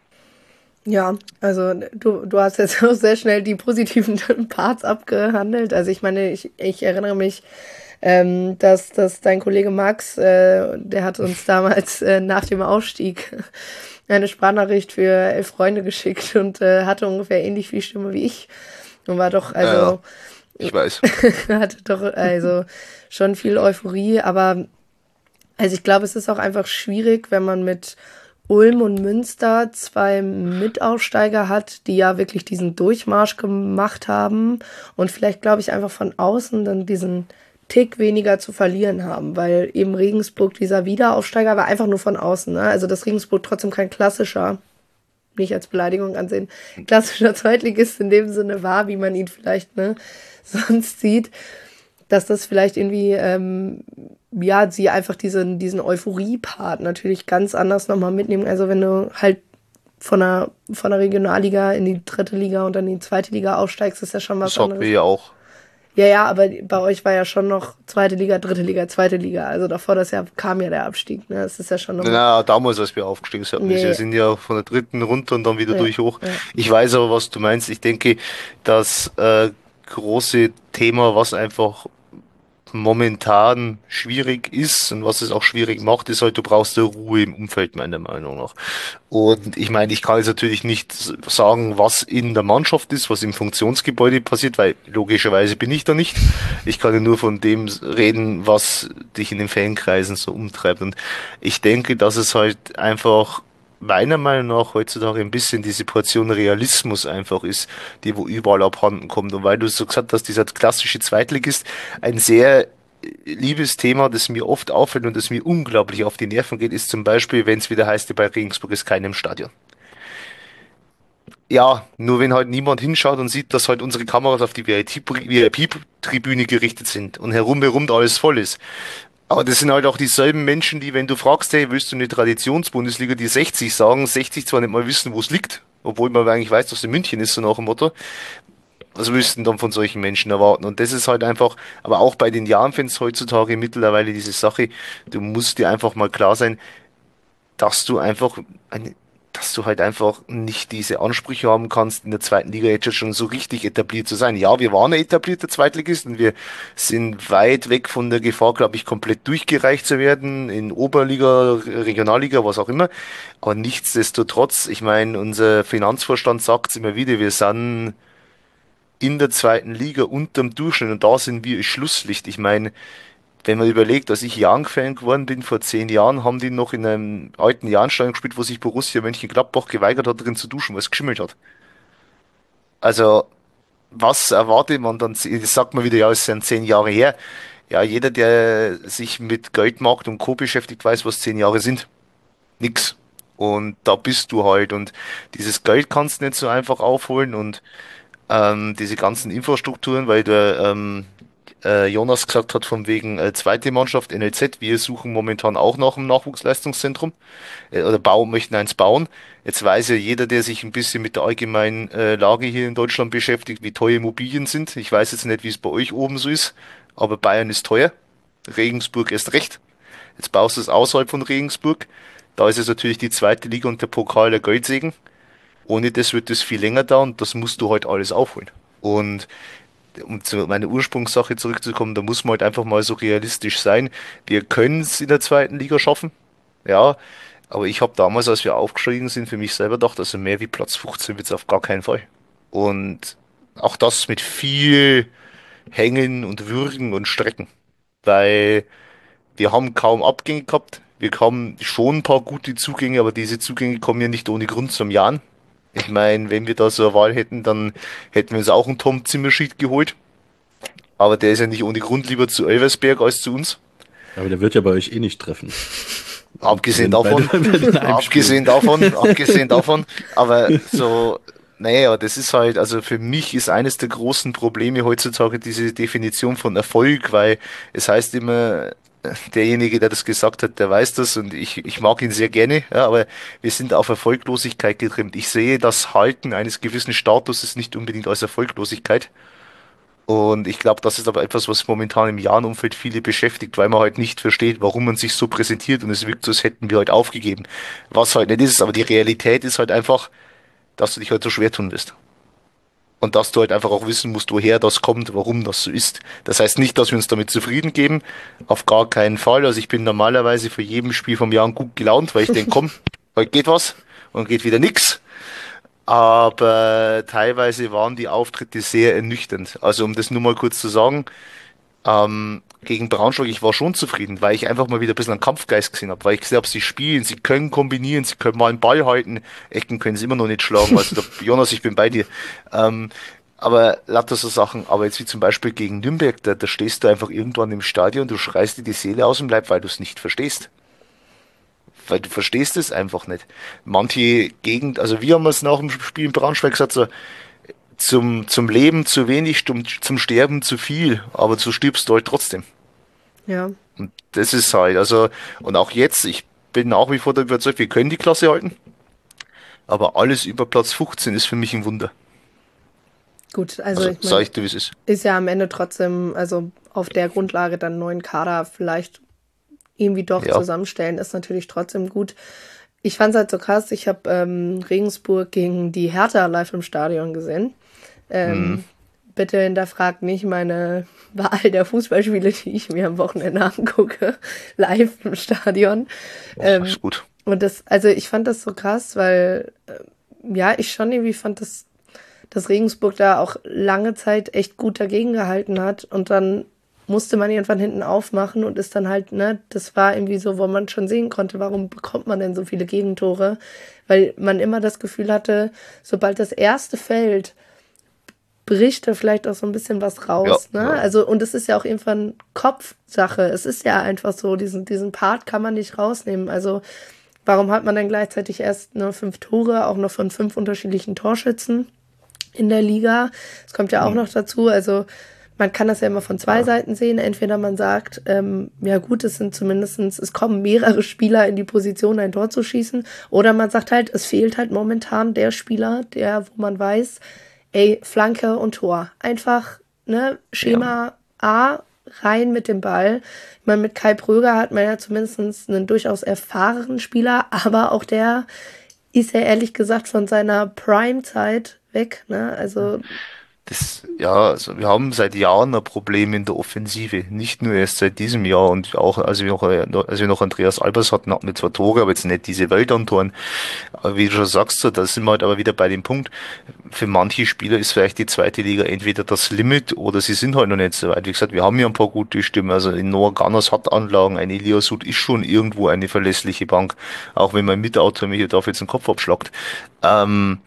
Ja, also du, du hast jetzt auch sehr schnell die positiven Parts abgehandelt. Also ich meine, ich, ich erinnere mich, ähm, dass, dass dein Kollege Max, äh, der hat uns damals äh, nach dem Aufstieg eine Sprachnachricht für elf Freunde geschickt und äh, hatte ungefähr ähnlich viel Stimme wie ich. Und war doch, also... Ja, ich weiß. hatte doch also schon viel Euphorie, aber also ich glaube, es ist auch einfach schwierig, wenn man mit Ulm und Münster zwei Mitaufsteiger hat, die ja wirklich diesen Durchmarsch gemacht haben und vielleicht, glaube ich, einfach von außen dann diesen Tick weniger zu verlieren haben, weil eben Regensburg dieser Wiederaufsteiger war einfach nur von außen. Ne? Also dass Regensburg trotzdem kein klassischer, nicht als Beleidigung ansehen, klassischer Zweitligist in dem Sinne war, wie man ihn vielleicht ne, sonst sieht, dass das vielleicht irgendwie, ähm, ja, sie einfach diesen, diesen Euphorie-Part natürlich ganz anders nochmal mitnehmen. Also wenn du halt von der, von der Regionalliga in die dritte Liga und dann in die zweite Liga aufsteigst, ist ja schon was Das hatten anderes. wir ja auch. Ja, ja, aber bei euch war ja schon noch zweite Liga, dritte Liga, zweite Liga. Also davor das Jahr kam ja der Abstieg. Ne? Das ist ja schon noch. Na, damals, als wir aufgestiegen sind. Nee. Wir sind ja von der dritten runter und dann wieder Ja, durch hoch. ja. Ich weiß aber, was du meinst. Ich denke, das äh, große Thema, was einfach momentan schwierig ist und was es auch schwierig macht, ist halt, du brauchst eine Ruhe im Umfeld, meiner Meinung nach. Und ich meine, ich kann jetzt natürlich nicht sagen, was in der Mannschaft ist, was im Funktionsgebäude passiert, weil logischerweise bin ich da nicht. Ich kann ja nur von dem reden, was dich in den Fankreisen so umtreibt. Und ich denke, dass es halt einfach meiner Meinung nach heutzutage ein bisschen diese Portion Realismus einfach ist, die wo überall abhanden kommt. Und weil du so gesagt hast, dieser klassische Zweitligist, ein sehr liebes Thema, das mir oft auffällt und das mir unglaublich auf die Nerven geht, ist zum Beispiel, wenn es wieder heißt, bei Regensburg ist keiner im Stadion. Ja, nur wenn halt niemand hinschaut und sieht, dass halt unsere Kameras auf die V I P-Tribüne gerichtet sind und herum herum da alles voll ist. Aber das sind halt auch dieselben Menschen, die, wenn du fragst, hey, willst du eine Traditionsbundesliga, die sechzig sagen, sechzig zwar nicht mal wissen, wo es liegt, obwohl man eigentlich weiß, dass es in München ist, so nach dem Motto. Was müssten dann von solchen Menschen erwarten? Und das ist halt einfach, aber auch bei den Jahrenfans heutzutage mittlerweile diese Sache, du musst dir einfach mal klar sein, dass du einfach eine, dass du halt einfach nicht diese Ansprüche haben kannst, in der zweiten Liga jetzt schon so richtig etabliert zu sein. Ja, wir waren ein etablierter Zweitligist und wir sind weit weg von der Gefahr, glaube ich, komplett durchgereicht zu werden in Oberliga, Regionalliga, was auch immer. Aber nichtsdestotrotz, ich meine, unser Finanzvorstand sagt es immer wieder, wir sind in der zweiten Liga unterm Durchschnitt und da sind wir Schlusslicht. Ich meine, wenn man überlegt, dass ich Young-Fan geworden bin vor zehn Jahren, haben die noch in einem alten Jahnstadion gespielt, wo sich Borussia Mönchengladbach geweigert hat, drin zu duschen, weil es geschimmelt hat. Also, was erwartet man dann? Das sagt man wieder, ja, es sind zehn Jahre her. Ja, jeder, der sich mit Geldmarkt und Co. beschäftigt, weiß, was zehn Jahre sind. Nix. Und da bist du halt. Und dieses Geld kannst du nicht so einfach aufholen und ähm, diese ganzen Infrastrukturen, weil der ähm, äh, Jonas gesagt hat, von wegen äh, zweite Mannschaft, N L Z, wir suchen momentan auch nach einem Nachwuchsleistungszentrum äh, oder bauen, möchten eins bauen. Jetzt weiß ja jeder, der sich ein bisschen mit der allgemeinen äh, Lage hier in Deutschland beschäftigt, wie teuer Immobilien sind. Ich weiß jetzt nicht, wie es bei euch oben so ist, aber Bayern ist teuer. Regensburg erst recht. Jetzt baust du es außerhalb von Regensburg. Da ist es natürlich die zweite Liga und der Pokal der Geldsegen. Ohne das wird es viel länger dauern. Das musst du halt alles aufholen. Und um zu meiner Ursprungssache zurückzukommen, da muss man halt einfach mal so realistisch sein. Wir können es in der zweiten Liga schaffen. Ja, aber ich habe damals, als wir aufgestiegen sind, für mich selber gedacht, also mehr wie Platz fünfzehn wird es auf gar keinen Fall. Und auch das mit viel Hängen und Würgen und Strecken. Weil wir haben kaum Abgänge gehabt. Wir haben schon ein paar gute Zugänge, aber diese Zugänge kommen ja nicht ohne Grund zum Jahren. Ich meine, wenn wir da so eine Wahl hätten, dann hätten wir uns auch einen Tom Zimmerschied geholt. Aber der ist ja nicht ohne Grund lieber zu Elversberg als zu uns. Aber der wird ja bei euch eh nicht treffen. Abgesehen Bei den- davon, bei den- bei den abgesehen davon, abgesehen davon, aber so, naja, das ist halt, also für mich ist eines der großen Probleme heutzutage diese Definition von Erfolg, weil es heißt immer, derjenige, der das gesagt hat, der weiß das und ich, ich mag ihn sehr gerne, ja, aber wir sind auf Erfolglosigkeit getrimmt. Ich sehe das Halten eines gewissen Statuses nicht unbedingt als Erfolglosigkeit. Und ich glaube, das ist aber etwas, was momentan im Jahrenumfeld viele beschäftigt, weil man halt nicht versteht, warum man sich so präsentiert und es wirkt so, als hätten wir halt aufgegeben. Was halt nicht ist, aber die Realität ist halt einfach, dass du dich halt so schwer tun wirst. Und dass du halt einfach auch wissen musst, woher das kommt, warum das so ist. Das heißt nicht, dass wir uns damit zufrieden geben. Auf gar keinen Fall. Also ich bin normalerweise für jedem Spiel vom Jahr gut gelaunt, weil ich denke, komm, heute geht was und geht wieder nix. Aber teilweise waren die Auftritte sehr ernüchternd. Also um das nur mal kurz zu sagen, ähm, gegen Braunschweig, ich war schon zufrieden, weil ich einfach mal wieder ein bisschen einen Kampfgeist gesehen habe, weil ich gesehen habe, sie spielen, sie können kombinieren, sie können mal einen Ball halten, Ecken können sie immer noch nicht schlagen, also der, Jonas, ich bin bei dir. Ähm, aber lauter so Sachen, aber jetzt wie zum Beispiel gegen Nürnberg, da, da stehst du einfach irgendwann im Stadion, du schreist dir die Seele aus dem Leib, weil du es nicht verstehst. Weil du verstehst es einfach nicht. Manche Gegend, also wir haben es nach dem Spiel in Braunschweig gesagt, so, zum, zum Leben zu wenig, zum, zum Sterben zu viel, aber du stirbst du halt trotzdem. Ja. Und das ist halt, also, und auch jetzt, ich bin nach wie vor der überzeugt, wir können die Klasse halten, aber alles über Platz fünfzehn ist für mich ein Wunder. Gut, also, Also, ich sag meine, ich dir, wie es ist. ist ja am Ende trotzdem, also auf der Grundlage dann einen neuen Kader vielleicht irgendwie doch Ja. zusammenstellen, ist natürlich trotzdem gut. Ich fand es halt so krass, ich habe ähm, Regensburg gegen die Hertha live im Stadion gesehen. Ähm, Mhm. Bitte hinterfragt nicht meine Wahl der Fußballspiele, die ich mir am Wochenende angucke, live im Stadion. Oh, Ähm, ist gut. und das, also ich fand das so krass, weil, äh, ja, ich schon irgendwie fand, dass, dass Regensburg da auch lange Zeit echt gut dagegen gehalten hat und dann musste man irgendwann hinten aufmachen und ist dann halt, ne, das war irgendwie so, wo man schon sehen konnte, warum bekommt man denn so viele Gegentore? Weil man immer das Gefühl hatte, sobald das erste fällt, bricht da vielleicht auch so ein bisschen was raus, Ja, ne? ja. Also, und es ist ja auch irgendwann Kopfsache. Es ist ja einfach so, diesen, diesen Part kann man nicht rausnehmen. Also, warum hat man dann gleichzeitig erst nur fünf Tore, auch noch von fünf unterschiedlichen Torschützen in der Liga? Das kommt ja auch noch dazu. Also, man kann das ja immer von zwei Seiten sehen. Entweder man sagt, ähm, ja gut, es sind zumindestens, es kommen mehrere Spieler in die Position, ein Tor zu schießen. Oder man sagt halt, es fehlt halt momentan der Spieler, der, wo man weiß, ey, Flanke und Tor. Einfach, ne, Schema A, rein mit dem Ball. Ich meine, mit Kai Pröger hat man ja zumindest einen durchaus erfahrenen Spieler, aber auch der ist ja ehrlich gesagt von seiner Prime-Zeit weg, ne? Also, Das, ja, also wir haben seit Jahren ein Problem in der Offensive. Nicht nur erst seit diesem Jahr und auch, als wir noch, äh, als wir noch Andreas Albers hatten, hatten wir zwar Tore, aber jetzt nicht diese Welt an Toren. Aber wie du schon sagst, so, da sind wir halt aber wieder bei dem Punkt. Für manche Spieler ist vielleicht die zweite Liga entweder das Limit oder sie sind halt noch nicht so weit. Wie gesagt, wir haben ja ein paar gute Stimmen. Also in Noah Ganas hat Anlagen, ein Elias Hut ist schon irgendwo eine verlässliche Bank. Auch wenn mein Mitautor mir hier dafür jetzt den Kopf abschlagt. Ähm,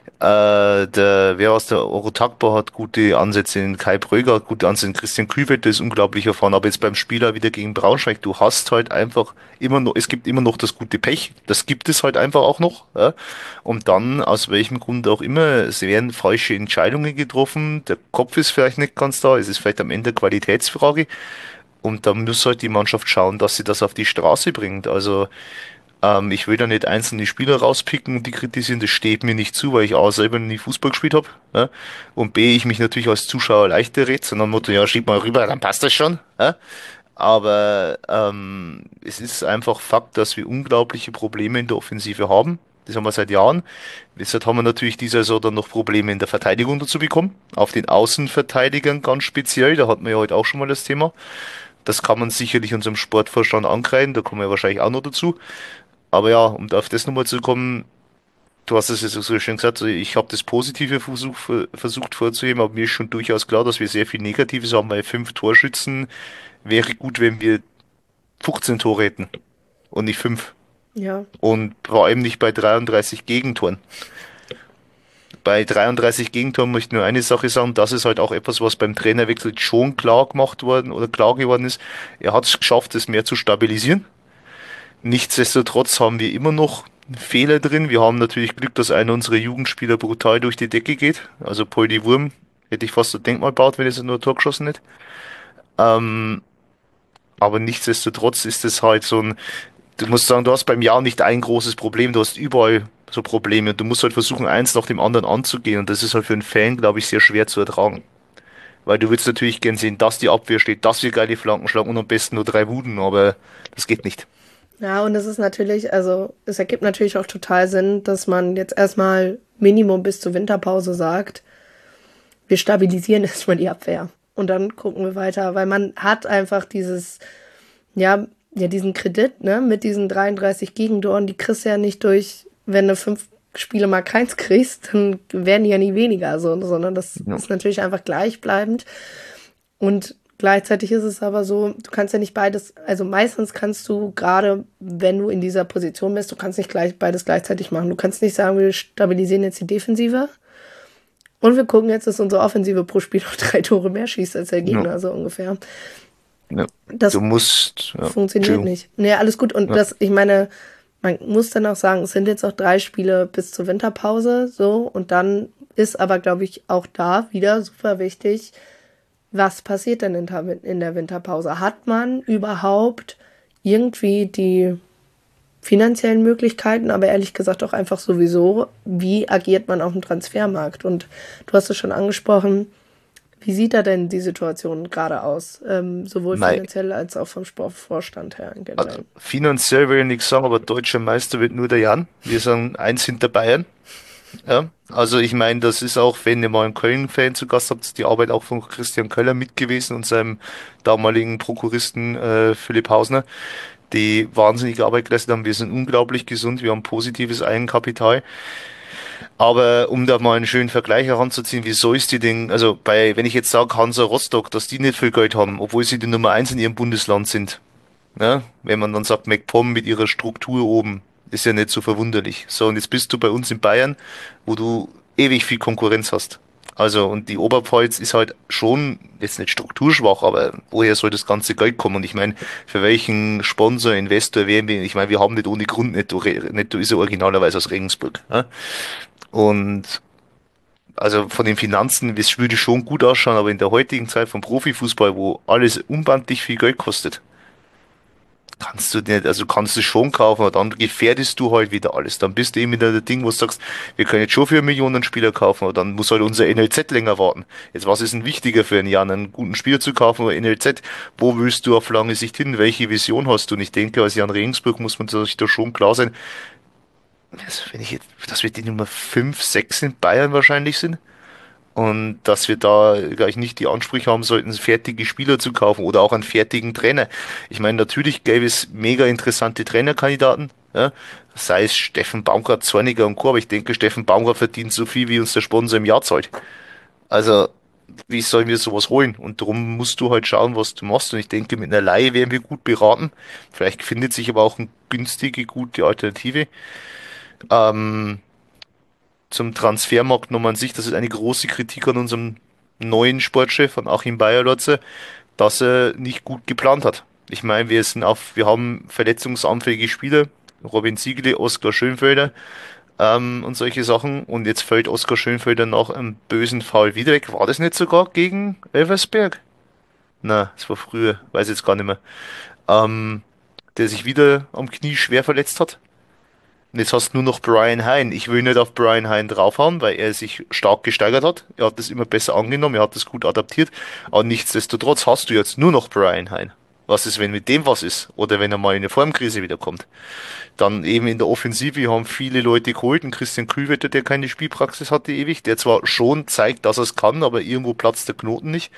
Äh, der, wer aus der Orotakba hat gute Ansätze, in Kai Bröger hat gute Ansätze, in Christian Kühlwetter ist unglaublich erfahren, aber jetzt beim Spieler wieder gegen Braunschweig, du hast halt einfach immer noch, es gibt immer noch das gute Pech, das gibt es halt einfach auch noch, ja? Und dann, aus welchem Grund auch immer, es werden falsche Entscheidungen getroffen, der Kopf ist vielleicht nicht ganz da, es ist vielleicht am Ende eine Qualitätsfrage und dann muss halt die Mannschaft schauen, dass sie das auf die Straße bringt, also ähm, ich will da nicht einzelne Spieler rauspicken und die kritisieren, das steht mir nicht zu, weil ich A selber nie Fußball gespielt habe, ja? Und B, ich mich natürlich als Zuschauer leichter rede, sondern Motto, ja, schieb mal rüber, dann passt das schon. Ja? Aber ähm, es ist einfach Fakt, dass wir unglaubliche Probleme in der Offensive haben. Das haben wir seit Jahren. Deshalb haben wir natürlich diese Saison dann noch Probleme in der Verteidigung dazu bekommen. Auf den Außenverteidigern ganz speziell, da hatten wir ja heute auch schon mal das Thema. Das kann man sicherlich unserem Sportvorstand ankreiden, da kommen wir wahrscheinlich auch noch dazu. Aber ja, um auf das nochmal zu kommen, du hast es jetzt so schön gesagt, also ich habe das Positive versuch, versucht vorzuheben, aber mir ist schon durchaus klar, dass wir sehr viel Negatives haben, weil fünf Torschützen wäre gut, wenn wir fünfzehn Tore hätten und nicht fünf. ja. Und vor allem nicht bei dreiunddreißig Gegentoren. Bei dreiunddreißig Gegentoren möchte ich nur eine Sache sagen, das ist halt auch etwas, was beim Trainerwechsel schon klar gemacht worden oder klar geworden ist. Er hat es geschafft, es mehr zu stabilisieren. Nichtsdestotrotz haben wir immer noch Fehler drin. Wir haben natürlich Glück, dass einer unserer Jugendspieler brutal durch die Decke geht. Also Poldi Wurm hätte ich fast ein Denkmal gebaut, wenn er nur ein Tor geschossen hätte. Ähm, aber nichtsdestotrotz ist es halt so ein, du musst sagen, du hast beim Jahr nicht ein großes Problem, du hast überall so Probleme und du musst halt versuchen, eins nach dem anderen anzugehen und das ist halt für einen Fan, glaube ich, sehr schwer zu ertragen. Weil du willst natürlich gern sehen, dass die Abwehr steht, dass wir geile Flanken schlagen und am besten nur drei Wuden, aber das geht nicht. Ja, und es ist natürlich, also es ergibt natürlich auch total Sinn, dass man jetzt erstmal Minimum bis zur Winterpause sagt, wir stabilisieren erstmal die Abwehr und dann gucken wir weiter, weil man hat einfach dieses, ja, ja diesen Kredit, ne, mit diesen dreiunddreißig Gegentoren, die kriegst du ja nicht durch, wenn du fünf Spiele mal keins kriegst, dann werden die ja nie weniger, so, sondern das Ja. ist natürlich einfach gleichbleibend und Gleichzeitig ist es aber so, du kannst ja nicht beides, also meistens kannst du gerade, wenn du in dieser Position bist, du kannst nicht gleich beides gleichzeitig machen. Du kannst nicht sagen, wir stabilisieren jetzt die Defensive und wir gucken jetzt, dass unsere Offensive pro Spiel noch drei Tore mehr schießt als der Gegner, Ja. so ungefähr. Ja. Das Du musst, ja, funktioniert Entschuldigung. nicht. Nee, alles gut. Und Ja. das, ich meine, man muss dann auch sagen, es sind jetzt auch drei Spiele bis zur Winterpause, so, und dann ist aber, glaube ich, auch da wieder super wichtig, was passiert denn in der in der Winterpause? Hat man überhaupt irgendwie die finanziellen Möglichkeiten, aber ehrlich gesagt auch einfach sowieso, wie agiert man auf dem Transfermarkt? Und du hast es schon angesprochen, wie sieht da denn die Situation gerade aus? Ähm, sowohl Mei. finanziell als auch vom Sportvorstand her. Also, Generell. finanziell will ich nichts sagen, aber deutscher Meister wird nur der Jan. Wir sagen eins hinter Bayern. Ja, also ich meine, das ist auch, wenn ihr mal einen Köln-Fan zu Gast habt, die Arbeit auch von Christian Köller mit gewesen und seinem damaligen Prokuristen äh, Philipp Hausner, die wahnsinnige Arbeit geleistet haben. Wir sind unglaublich gesund, wir haben positives Eigenkapital. Aber um da mal einen schönen Vergleich heranzuziehen, wieso ist die denn, also bei, wenn ich jetzt sage Hansa Rostock, dass die nicht viel Geld haben, obwohl sie die Nummer eins in ihrem Bundesland sind, ne? Wenn man dann sagt, MacPom mit ihrer Struktur oben, ist ja nicht so verwunderlich. So, und jetzt bist du bei uns in Bayern, wo du ewig viel Konkurrenz hast. Also, und die Oberpfalz ist halt schon, jetzt nicht strukturschwach, aber woher soll das ganze Geld kommen? Und ich meine, für welchen Sponsor, Investor wären wir, ich meine, wir haben nicht ohne Grund Netto, Netto ist ja originalerweise aus Regensburg. Ne? Und also von den Finanzen, das würde schon gut ausschauen, aber in der heutigen Zeit vom Profifußball, wo alles unbandlich viel Geld kostet, kannst du nicht, also kannst du schon kaufen, aber dann gefährdest du halt wieder alles. Dann bist du eben wieder der Ding, wo du sagst, wir können jetzt schon für Millionen Spieler kaufen, aber dann muss halt unser N L Z länger warten. Jetzt, was ist denn wichtiger für einen Jahr, einen guten Spieler zu kaufen oder N L Z? Wo willst du auf lange Sicht hin? Welche Vision hast du? Und ich denke, als Jan Regensburg muss man sich da schon klar sein, also wenn ich jetzt, dass wir die Nummer fünf, sechs in Bayern wahrscheinlich sind. Und dass wir da gleich nicht die Ansprüche haben sollten, fertige Spieler zu kaufen oder auch einen fertigen Trainer. Ich meine, natürlich gäbe es mega interessante Trainerkandidaten, ja? Sei es Steffen Baumgart, Zorniger und Co. Aber ich denke, Steffen Baumgart verdient so viel, wie uns der Sponsor im Jahr zahlt. Also, wie sollen wir sowas holen? Und darum musst du halt schauen, was du machst. Und ich denke, mit einer Leihe wären wir gut beraten. Vielleicht findet sich aber auch eine günstige, gute Alternative. Ähm, Zum Transfermarkt nochmal an sich, das ist eine große Kritik an unserem neuen Sportchef, an Achim Beierlotzer, dass er nicht gut geplant hat. Ich meine, wir sind auf, wir haben verletzungsanfällige Spieler, Robin Ziegele, Oskar Schönfelder ähm, und solche Sachen. Und jetzt fällt Oskar Schönfelder nach einem bösen Foul wieder weg. War das nicht sogar gegen Elversberg? Na, das war früher, weiß jetzt gar nicht mehr. Ähm, Der sich wieder am Knie schwer verletzt hat. Und jetzt hast du nur noch Brian Hein. Ich will nicht auf Brian Hein draufhauen, weil er sich stark gesteigert hat. Er hat das immer besser angenommen, er hat das gut adaptiert. Aber nichtsdestotrotz hast du jetzt nur noch Brian Hein. Was ist, wenn mit dem was ist? Oder wenn er mal in eine Formkrise wiederkommt? Dann eben in der Offensive haben viele Leute geholt. Und Christian Kühlwetter, der keine Spielpraxis hatte ewig, der zwar schon zeigt, dass er es kann, aber irgendwo platzt der Knoten nicht.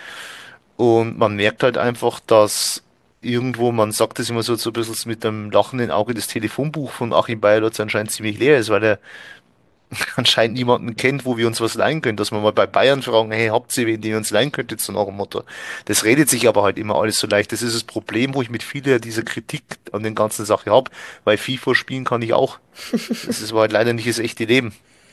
Und man merkt halt einfach, dass irgendwo, man sagt das immer so, so ein bisschen mit einem lachenden Auge, das Telefonbuch von Achim Beierlotz anscheinend ziemlich leer ist, weil er anscheinend niemanden kennt, wo wir uns was leihen können, dass wir mal bei Bayern fragen, hey, habt ihr wen, den ihr uns leihen könntet, so nach dem Motto. Das redet sich aber halt immer alles so leicht. Das ist das Problem, wo ich mit vieler dieser Kritik an den ganzen Sache habe, weil FIFA spielen kann ich auch. Das ist aber halt leider nicht das echte Leben.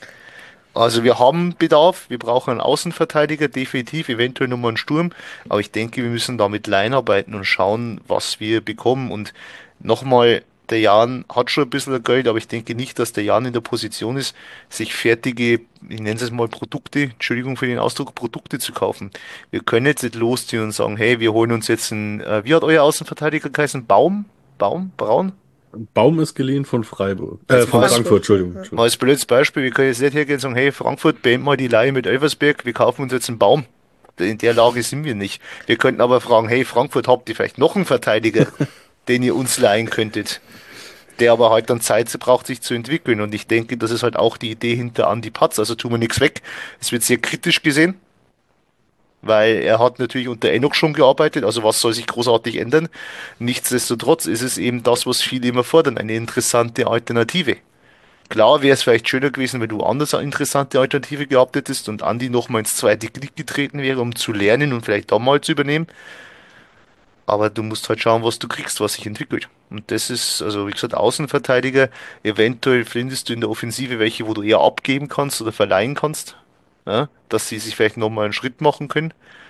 Also wir haben Bedarf, wir brauchen einen Außenverteidiger, definitiv, eventuell nochmal einen Sturm, aber ich denke, wir müssen da mit Laien arbeiten und schauen, was wir bekommen. Und nochmal, der Jan hat schon ein bisschen Geld, aber ich denke nicht, dass der Jan in der Position ist, sich fertige, ich nenne es mal Produkte, Entschuldigung für den Ausdruck, Produkte zu kaufen. Wir können jetzt nicht losziehen und sagen, hey, wir holen uns jetzt einen, äh, wie hat euer Außenverteidiger geheißen? Baum? Baum? Braun? Baum ist geliehen von Freiburg. Äh, von Frankfurt. Frankfurt, Entschuldigung. Mal Entschuldigung. als blödes Beispiel, wir können jetzt nicht hergehen und sagen, hey Frankfurt, beenden mal die Leihe mit Elversberg, wir kaufen uns jetzt einen Baum. In der Lage sind wir nicht. Wir könnten aber fragen, hey Frankfurt, habt ihr vielleicht noch einen Verteidiger, den ihr uns leihen könntet? Der aber halt dann Zeit braucht, sich zu entwickeln. Und ich denke, das ist halt auch die Idee hinter Andi Patz. Also tun wir nichts weg. Es wird sehr kritisch gesehen, weil er hat natürlich unter Enoch schon gearbeitet, also was soll sich großartig ändern? Nichtsdestotrotz ist es eben das, was viele immer fordern, eine interessante Alternative. Klar wäre es vielleicht schöner gewesen, wenn du anders eine interessante Alternative gehabt hättest und Andi nochmal ins zweite Glied getreten wäre, um zu lernen und vielleicht da mal zu übernehmen. Aber du musst halt schauen, was du kriegst, was sich entwickelt. Und das ist, also wie gesagt, Außenverteidiger, eventuell findest du in der Offensive welche, wo du eher abgeben kannst oder verleihen kannst, ja, dass sie sich vielleicht nochmal einen Schritt machen können.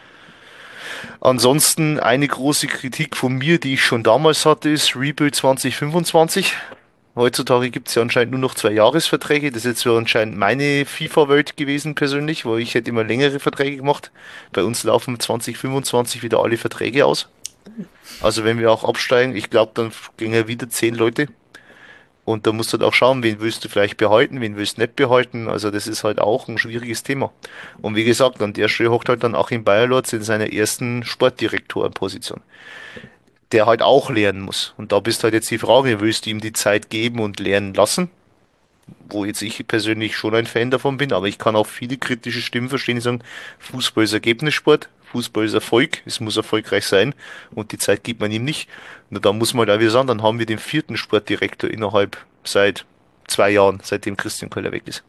Ansonsten eine große Kritik von mir, die ich schon damals hatte, ist Rebuild zwanzig fünfundzwanzig. Heutzutage gibt es ja anscheinend nur noch zwei Jahresverträge. Das ist jetzt so anscheinend meine FIFA-Welt gewesen persönlich, weil ich hätte immer längere Verträge gemacht. Bei uns laufen zwanzig fünfundzwanzig wieder alle Verträge aus. Also wenn wir auch absteigen, ich glaube, dann gehen ja wieder zehn Leute. Und da musst du halt auch schauen, wen willst du vielleicht behalten, wen willst du nicht behalten. Also das ist halt auch ein schwieriges Thema. Und wie gesagt, an der Stelle hockt halt dann Achim Bayerlotz in seiner ersten Sportdirektorposition, der halt auch lernen muss. Und da bist halt jetzt die Frage, willst du ihm die Zeit geben und lernen lassen? Wo jetzt ich persönlich schon ein Fan davon bin, aber ich kann auch viele kritische Stimmen verstehen, die sagen, Fußball ist Ergebnissport, Fußball ist Erfolg, es muss erfolgreich sein und die Zeit gibt man ihm nicht. Na, da muss man halt auch wieder sagen, dann haben wir den vierten Sportdirektor innerhalb seit zwei Jahren, seitdem Christian Köller weg ist.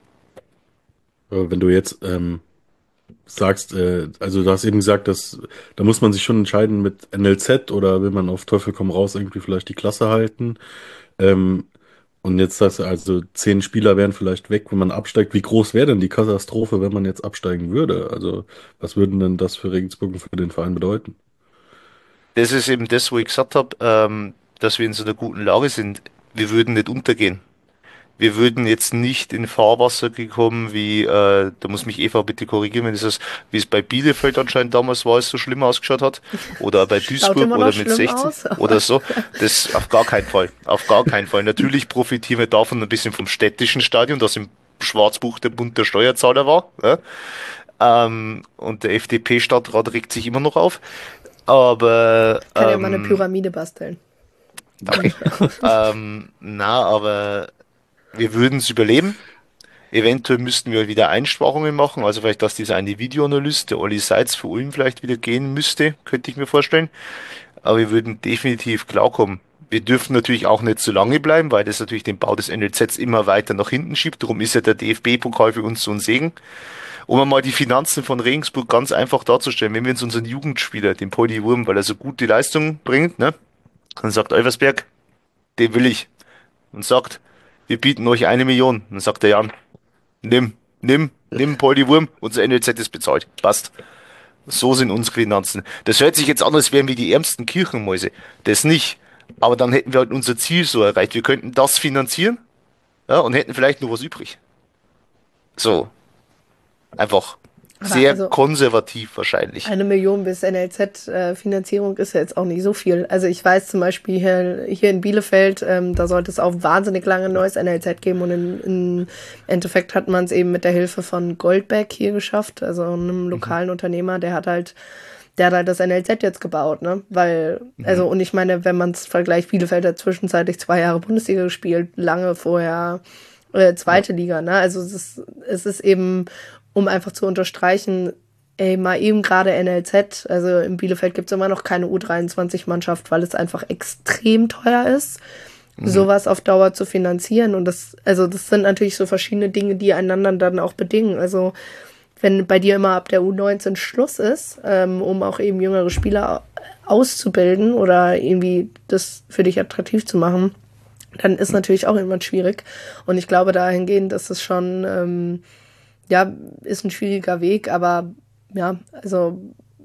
Aber wenn du jetzt ähm, sagst, äh, also du hast eben gesagt, dass da muss man sich schon entscheiden mit N L Z oder will man auf Teufel komm raus irgendwie vielleicht die Klasse halten. Ähm, und jetzt sagst du also, zehn Spieler wären vielleicht weg, wenn man absteigt. Wie groß wäre denn die Katastrophe, wenn man jetzt absteigen würde? Also was würden denn das für Regensburg und für den Verein bedeuten? Das ist eben das, wo ich gesagt habe, ähm, dass wir in so einer guten Lage sind. Wir würden nicht untergehen. Wir würden jetzt nicht in Fahrwasser gekommen, wie, äh, da muss mich Eva bitte korrigieren, wenn es ist, wie es bei Bielefeld anscheinend damals war, es so schlimm ausgeschaut hat. Oder bei Schaut Duisburg immer oder noch mit schlimm sechzehn aus, aber- oder so. Das auf gar keinen Fall. Auf gar keinen Fall. Natürlich profitieren wir davon ein bisschen vom städtischen Stadion, das im Schwarzbuch der Bund der Steuerzahler war. Ja? Ähm, und der F D P-Stadtrat regt sich immer noch auf. Aber Kann ja mal eine ähm, Pyramide basteln. danke. ähm, na, aber wir würden es überleben. Eventuell müssten wir wieder Einsparungen machen, also vielleicht, dass dieser eine Videoanalyst, der Olli Seitz für Ulm vielleicht wieder gehen müsste, könnte ich mir vorstellen. Aber wir würden definitiv klarkommen. Wir dürfen natürlich auch nicht zu lange bleiben, weil das natürlich den Bau des N L Zs immer weiter nach hinten schiebt. Darum ist ja der D F B-Pokal für uns so ein Segen. Um einmal die Finanzen von Regensburg ganz einfach darzustellen, wenn wir uns unseren Jugendspieler, den Poldi Wurm, weil er so gute Leistungen bringt, ne, dann sagt Elversberg, den will ich. Und sagt, wir bieten euch eine Million. Dann sagt der Jan, nimm, nimm, nimm Poldi Wurm, unser N L Z ist bezahlt. Passt. So sind unsere Finanzen. Das hört sich jetzt an, als wären wir die ärmsten Kirchenmäuse. Das nicht. Aber dann hätten wir halt unser Ziel so erreicht. Wir könnten das finanzieren, ja, und hätten vielleicht noch was übrig. So. Einfach Aber sehr also- konservativ wahrscheinlich. Eine Million bis N L Z-Finanzierung ist ja jetzt auch nicht so viel. Also ich weiß zum Beispiel hier, hier in Bielefeld, ähm, da sollte es auch wahnsinnig lange ein neues N L Z geben und in, in Endeffekt hat man es eben mit der Hilfe von Goldbeck hier geschafft, also einem lokalen Unternehmer, der hat halt der hat halt das N L Z jetzt gebaut, ne? Weil, also, und ich meine, wenn man es vergleicht, Bielefeld hat zwischenzeitlich zwei Jahre Bundesliga gespielt, lange vorher äh, zweite Liga, ne? Also es ist, es ist eben, um einfach zu unterstreichen, ey, mal eben gerade N L Z, also in Bielefeld gibt es immer noch keine U dreiundzwanzig-Mannschaft, weil es einfach extrem teuer ist, mhm. sowas auf Dauer zu finanzieren. Und das, also das sind natürlich so verschiedene Dinge, die einander dann auch bedingen. Also wenn bei dir immer ab der U neunzehn Schluss ist, ähm, um auch eben jüngere Spieler auszubilden oder irgendwie das für dich attraktiv zu machen, dann ist natürlich auch irgendwann schwierig. Und ich glaube, dahingehend ist es schon, ähm, ja, ist ein schwieriger Weg, aber ja, also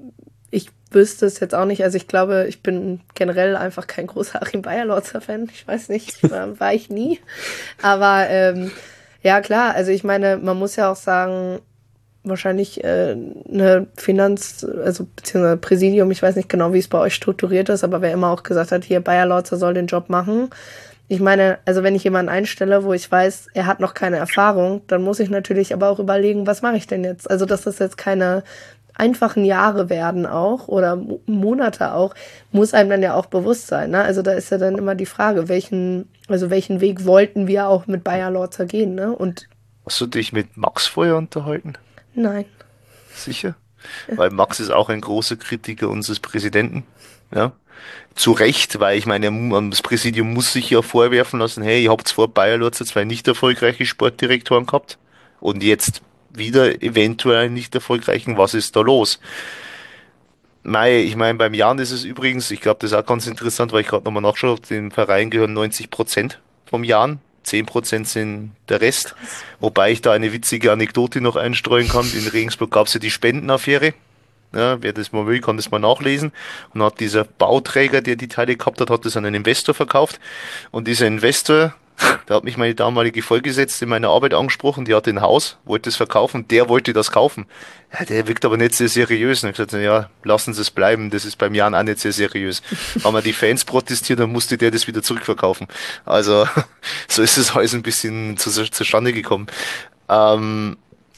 ich wüsste es jetzt auch nicht. Also ich glaube, ich bin generell einfach kein großer Achim Bayerlotzer-Fan. Ich weiß nicht, war, war ich nie. Aber ähm, ja, klar, also ich meine, man muss ja auch sagen, wahrscheinlich äh, eine Finanz-, also beziehungsweise Präsidium, ich weiß nicht genau, wie es bei euch strukturiert ist, aber wer immer auch gesagt hat, hier Bayerlotzer soll den Job machen. Ich meine, also wenn ich jemanden einstelle, wo ich weiß, er hat noch keine Erfahrung, dann muss ich natürlich aber auch überlegen, was mache ich denn jetzt? Also dass das jetzt keine einfachen Jahre werden auch oder Mo- Monate auch, muss einem dann ja auch bewusst sein. Ne? Also da ist ja dann immer die Frage, welchen, also welchen Weg wollten wir auch mit Bayer Lorzer gehen, ne? Und Hast du dich mit Max vorher unterhalten? nein. Sicher? Weil Max ist auch ein großer Kritiker unseres Präsidenten. Ja. Zu Recht, weil ich meine, das Präsidium muss sich ja vorwerfen lassen, hey, ihr habt vor Bayer Lorzer zwei nicht erfolgreiche Sportdirektoren gehabt und jetzt wieder eventuell einen nicht erfolgreichen, was ist da los? Mei, ich meine, beim Jan ist es übrigens, ich glaube, das ist auch ganz interessant, weil ich gerade nochmal nachschaue, dem Verein gehören neunzig Prozent vom Jan, zehn Prozent sind der Rest. Wobei ich da eine witzige Anekdote noch einstreuen kann. In Regensburg gab es ja die Spendenaffäre. Ja, wer das mal will, kann das mal nachlesen. Und hat dieser Bauträger, der die Teile gehabt hat, hat das an einen Investor verkauft. Und dieser Investor, da hat mich meine damalige Vorgesetzte in meiner Arbeit angesprochen, die hatte ein Haus, wollte es verkaufen, der wollte das kaufen. Ja, der wirkt aber nicht sehr seriös. Und ich gesagt, ja, lassen Sie es bleiben, das ist beim Jan auch nicht sehr seriös. Haben wir die Fans protestiert, dann musste der das wieder zurückverkaufen. Also, so ist es alles ein bisschen zu, zustande gekommen. Ähm,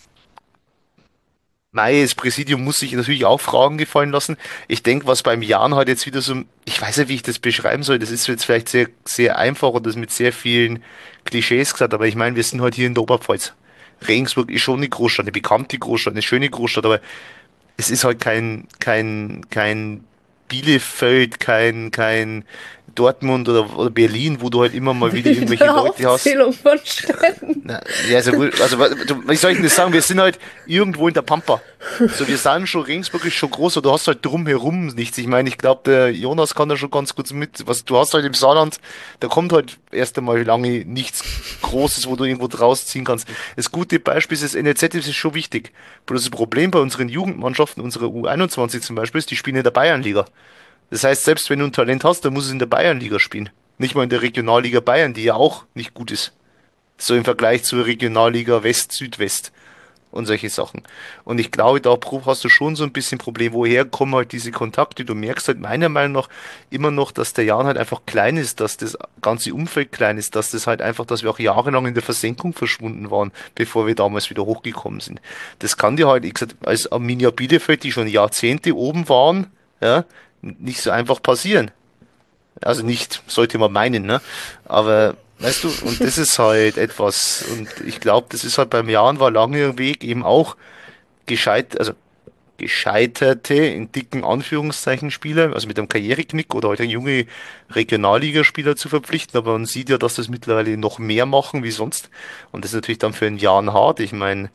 Mei, das Präsidium muss sich natürlich auch Fragen gefallen lassen. Ich denke, was beim Jan halt jetzt wieder so, ich weiß nicht, wie ich das beschreiben soll, das ist jetzt vielleicht sehr, sehr einfach und das mit sehr vielen Klischees gesagt, aber ich meine, wir sind halt hier in der Oberpfalz. Regensburg ist schon eine Großstadt, eine bekannte Großstadt, eine schöne Großstadt, aber es ist halt kein, kein, kein Bielefeld, kein, kein Dortmund oder, oder Berlin, wo du halt immer mal wieder irgendwelche Eine Leute hast. Aufzählung von Städten. Na, ja, also, gut, also wa- du- wie soll ich denn das sagen? Wir sind halt irgendwo in der Pampa. So, wir sind schon, Regensburg ist schon groß, aber du hast halt drumherum nichts. Ich meine, ich glaube, der Jonas kann da schon ganz gut mit. Was du hast halt im Saarland, da kommt halt erst einmal lange nichts Großes, wo du irgendwo draus ziehen kannst. Das gute Beispiel ist das N L Z, das ist schon wichtig. Bloß das Problem bei unseren Jugendmannschaften, unserer U einundzwanzig zum Beispiel, ist, die spielen in der Bayernliga. Das heißt, selbst wenn du ein Talent hast, dann muss es in der Bayernliga spielen. Nicht mal in der Regionalliga Bayern, die ja auch nicht gut ist. So im Vergleich zur Regionalliga West, Südwest und solche Sachen. Und ich glaube, da hast du schon so ein bisschen Problem, woher kommen halt diese Kontakte. Du merkst halt meiner Meinung nach immer noch, dass der Jan halt einfach klein ist, dass das ganze Umfeld klein ist, dass das halt einfach, dass wir auch jahrelang in der Versenkung verschwunden waren, bevor wir damals wieder hochgekommen sind. Das kann dir halt, ich gesagt, als Arminia Bielefeld, die schon Jahrzehnte oben waren, ja, nicht so einfach passieren. Also nicht, sollte man meinen, ne? Aber weißt du, und das ist halt etwas, und ich glaube, das ist halt beim Jan war lange Weg eben auch gescheit, also gescheiterte, in dicken Anführungszeichen Spieler, also mit einem Karriereknick oder halt ein junge Regionalligaspieler zu verpflichten, aber man sieht ja, dass das mittlerweile noch mehr machen wie sonst. Und das ist natürlich dann für einen Jan hart. Ich meine,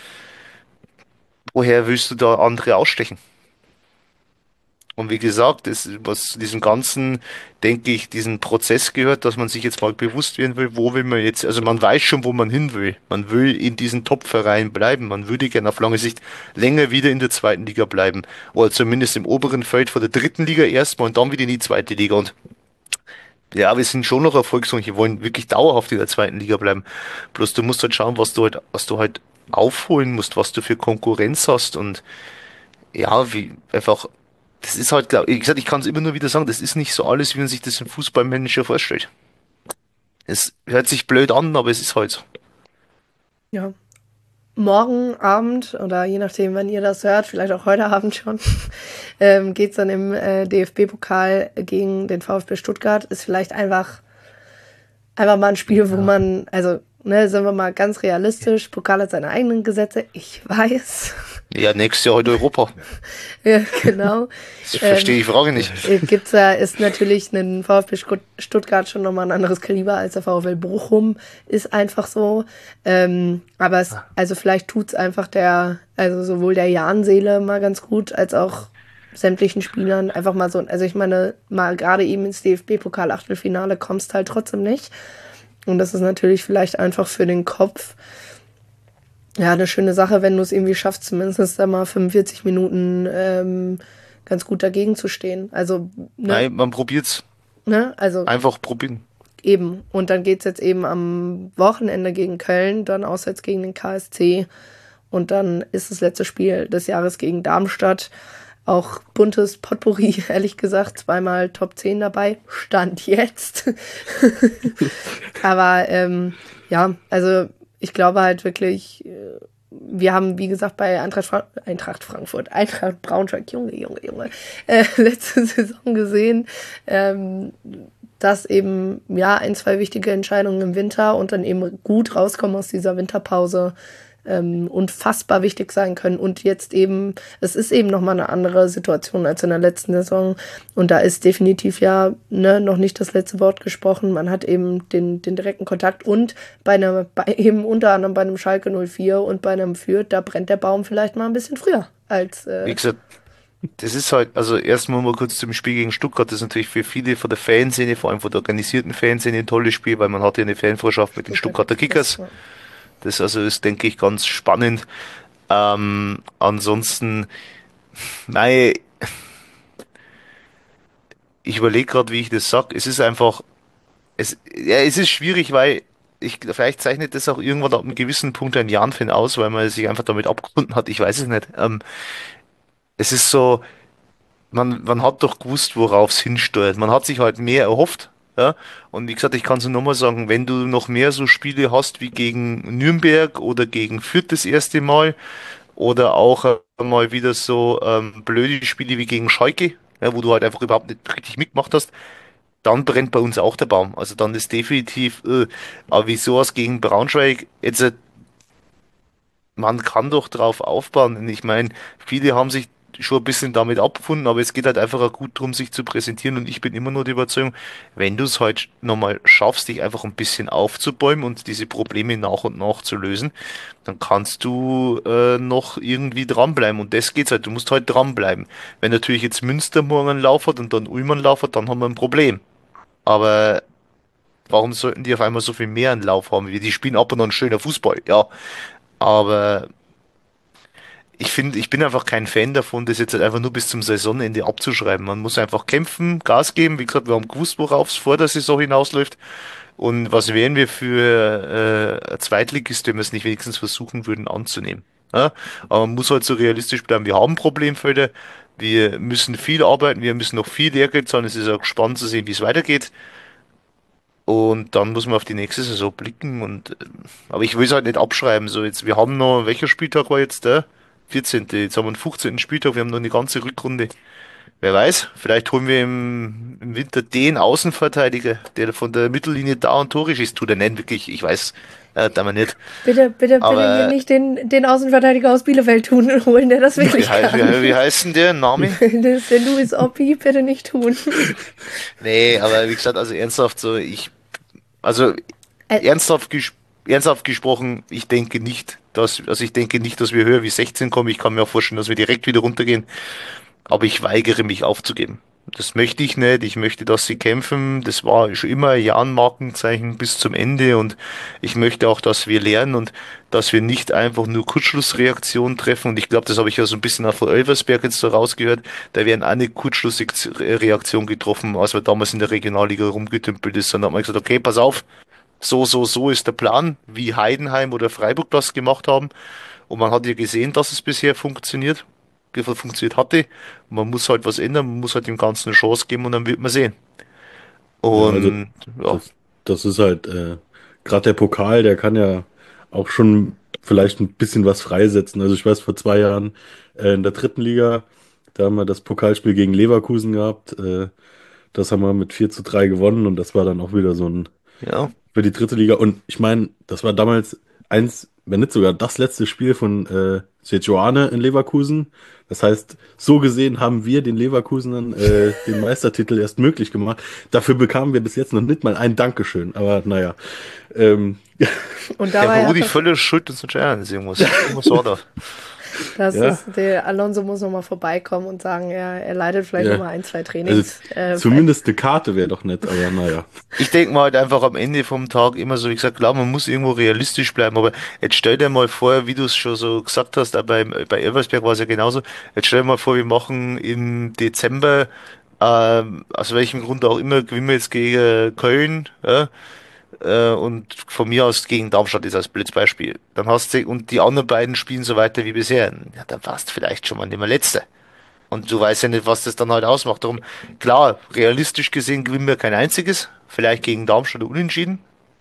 woher willst du da andere ausstechen? Und wie gesagt, das, was zu diesem ganzen, denke ich, diesen Prozess gehört, dass man sich jetzt mal bewusst werden will, wo will man jetzt, also man weiß schon, wo man hin will. Man will in diesen Top-Vereinen bleiben. Man würde gerne auf lange Sicht länger wieder in der zweiten Liga bleiben. Oder zumindest im oberen Feld vor der dritten Liga erstmal und dann wieder in die zweite Liga. Und ja, wir sind schon noch erfolgreich. Wir wollen wirklich dauerhaft in der zweiten Liga bleiben. Bloß du musst halt schauen, was du halt, was du halt aufholen musst, was du für Konkurrenz hast und ja, wie einfach, das ist halt, glaub, wie gesagt, ich kann es immer nur wieder sagen, das ist nicht so alles, wie man sich das im Fußballmanager vorstellt. Es hört sich blöd an, aber es ist halt so. Ja. Morgen Abend oder je nachdem, wann ihr das hört, vielleicht auch heute Abend schon, ähm, geht's dann im äh, D F B-Pokal gegen den VfB Stuttgart. Ist vielleicht einfach, einfach mal ein Spiel, wo man, also, ne, sind wir mal ganz realistisch, Pokal hat seine eigenen Gesetze, ich weiß. Ja, nächstes Jahr heute Europa. Ja, genau. Ich verstehe die Frage nicht. Ähm, gibt's da, ist natürlich ein VfB Stuttgart schon nochmal ein anderes Kaliber als der VfL Bochum, ist einfach so. Ähm, aber es, also vielleicht tut's einfach der, also sowohl der Jan-Seele mal ganz gut, als auch sämtlichen Spielern einfach mal so, also ich meine, mal gerade eben ins D F B-Pokal-Achtelfinale kommst halt trotzdem nicht. Und das ist natürlich vielleicht einfach für den Kopf ja eine schöne Sache, wenn du es irgendwie schaffst, zumindest da mal fünfundvierzig Minuten ähm, ganz gut dagegen zu stehen. Also, ne? Nein, man probiert's. Ne? Also Einfach probieren. eben. Und dann geht's jetzt eben am Wochenende gegen Köln, dann auswärts gegen den K S C. Und dann ist das letzte Spiel des Jahres gegen Darmstadt. Auch buntes Potpourri, ehrlich gesagt, zweimal Top zehn dabei, Stand jetzt. Aber ähm, ja, also ich glaube halt wirklich, äh, wir haben, wie gesagt, bei Eintracht, Fra- Eintracht Frankfurt, Eintracht Braunschweig, Junge, Junge, Junge, äh, letzte Saison gesehen, ähm, dass eben ja ein, zwei wichtige Entscheidungen im Winter und dann eben gut rauskommen aus dieser Winterpause ähm, unfassbar wichtig sein können. Und jetzt eben, es ist eben nochmal eine andere Situation als in der letzten Saison. Und da ist definitiv ja ne, noch nicht das letzte Wort gesprochen. Man hat eben den, den direkten Kontakt und bei einer, bei eben unter anderem bei einem Schalke null vier und bei einem Fürth, da brennt der Baum vielleicht mal ein bisschen früher als. Äh, Wie gesagt, Das ist halt, also erstmal mal kurz zum Spiel gegen Stuttgart, das ist natürlich für viele von der Fanszene, vor allem von der organisierten Fanszene ein tolles Spiel, weil man hat ja eine Fanfreundschaft mit den Super Stuttgarter Kickers, Kickers. Das also ist, denke ich, ganz spannend. Ähm, ansonsten, nein, ich überlege gerade, wie ich das sag. Es ist einfach, es, ja, es ist schwierig, weil ich, vielleicht zeichnet das auch irgendwann ab einem gewissen Punkt ein Jan-Fan aus, weil man sich einfach damit abgefunden hat. Ich weiß es nicht. Ähm, es ist so, man, man hat doch gewusst, worauf es hinsteuert. Man hat sich halt mehr erhofft. Ja, und wie gesagt, ich kann es nur nochmal sagen, wenn du noch mehr so Spiele hast wie gegen Nürnberg oder gegen Fürth das erste Mal oder auch äh, mal wieder so ähm, blöde Spiele wie gegen Schalke, ja, wo du halt einfach überhaupt nicht richtig mitgemacht hast, dann brennt bei uns auch der Baum. Also dann ist definitiv, äh, aber wie sowas gegen Braunschweig, jetzt, äh, man kann doch drauf aufbauen. Und ich meine, viele haben sich schon ein bisschen damit abgefunden, aber es geht halt einfach auch gut darum, sich zu präsentieren. Und ich bin immer nur der Überzeugung, wenn du es halt nochmal schaffst, dich einfach ein bisschen aufzubäumen und diese Probleme nach und nach zu lösen, dann kannst du äh, noch irgendwie dranbleiben. Und das geht's halt. Du musst halt dranbleiben. Wenn natürlich jetzt Münster morgen einen Lauf hat und dann Ulm einen Lauf hat, dann haben wir ein Problem. Aber warum sollten die auf einmal so viel mehr einen Lauf haben? Die spielen ab und an schöner Fußball, ja. Aber ich finde, ich bin einfach kein Fan davon, das jetzt halt einfach nur bis zum Saisonende abzuschreiben. Man muss einfach kämpfen, Gas geben. Wie gesagt, wir haben gewusst, worauf es vor der Saison hinausläuft. Und was wären wir für äh, ein Zweitligist, wenn wir es nicht wenigstens versuchen würden anzunehmen? Ja? Aber man muss halt so realistisch bleiben. Wir haben Problemfelder. Wir müssen viel arbeiten. Wir müssen noch viel Lehrgeld zahlen. Es ist auch spannend zu sehen, wie es weitergeht. Und dann muss man auf die nächste Saison blicken und, ähm, aber ich will es halt nicht abschreiben. So jetzt, wir haben noch, welcher Spieltag war jetzt der? vierzehnte. Jetzt haben wir den fünfzehnten Spieltag, wir haben noch eine ganze Rückrunde. Wer weiß, vielleicht holen wir im, im Winter den Außenverteidiger, der von der Mittellinie da und Tore schießt. Tut er nicht wirklich, ich weiß, äh, da man nicht. Bitte, bitte, bitte hier Aber nicht den, den Außenverteidiger aus Bielefeld tun holen, der das wie, wirklich hei- kann. wie, wie heißt denn der Name? Das ist der Luis Oppi, bitte nicht tun. Nee, aber wie gesagt, also ernsthaft so, ich, also Äh, ernsthaft, ges ernsthaft gesprochen, ich denke nicht, dass, also ich denke nicht, dass wir höher wie sechzehn kommen. Ich kann mir auch vorstellen, dass wir direkt wieder runtergehen. Aber ich weigere mich aufzugeben. Das möchte ich nicht. Ich möchte, dass sie kämpfen. Das war schon immer ein Jahn-Markenzeichen bis zum Ende. Und ich möchte auch, dass wir lernen und dass wir nicht einfach nur Kurzschlussreaktionen treffen. Und ich glaube, das habe ich ja so ein bisschen auch von Elversberg jetzt so rausgehört. Da werden eine Kurzschlussreaktion getroffen, als wir damals in der Regionalliga rumgetümpelt ist. Sondern hat man gesagt, okay, pass auf. So, so, so ist der Plan, wie Heidenheim oder Freiburg das gemacht haben. Und man hat ja gesehen, dass es bisher funktioniert, funktioniert hatte. Man muss halt was ändern, man muss halt dem Ganzen eine Chance geben und dann wird man sehen. Ja, also Und ja, das, das ist halt, äh, gerade der Pokal, der kann ja auch schon vielleicht ein bisschen was freisetzen. Also ich weiß, vor zwei Jahren äh, in der dritten Liga, da haben wir das Pokalspiel gegen Leverkusen gehabt. Äh, das haben wir mit vier zu drei gewonnen und das war dann auch wieder so ein ja, für die dritte Liga. Und ich meine, das war damals eins, wenn nicht sogar das letzte Spiel von äh, Sejuane in Leverkusen. Das heißt, so gesehen haben wir den Leverkusenern äh, den Meistertitel erst möglich gemacht. Dafür bekamen wir bis jetzt noch nicht mal ein Dankeschön. Aber naja. Ähm, Und der dabei hat Rudi das, völlig schuld, dass es ist irgendwas. Irgendwas war da. das Ja. ist, der Alonso muss nochmal vorbeikommen und sagen, er, er leitet vielleicht Ja. nochmal ein, zwei also Trainings. äh, zumindest eine Karte wäre doch nett, aber naja. Ich denke mal halt einfach am Ende vom Tag immer so, wie gesagt, klar, man muss irgendwo realistisch bleiben, aber jetzt stell dir mal vor, wie du es schon so gesagt hast, auch bei, bei Elversberg war es ja genauso, jetzt stell dir mal vor, wir machen im Dezember, ähm, aus welchem Grund auch immer, gewinnen wir jetzt gegen Köln, ja, äh, und von mir aus gegen Darmstadt ist als Blitzbeispiel. Dann hast du, und die anderen beiden spielen so weiter wie bisher. Ja, dann warst du vielleicht schon mal nicht mehr Letzter. Und du weißt ja nicht, was das dann halt ausmacht. Darum, klar, realistisch gesehen gewinnen wir kein einziges. Vielleicht gegen Darmstadt unentschieden.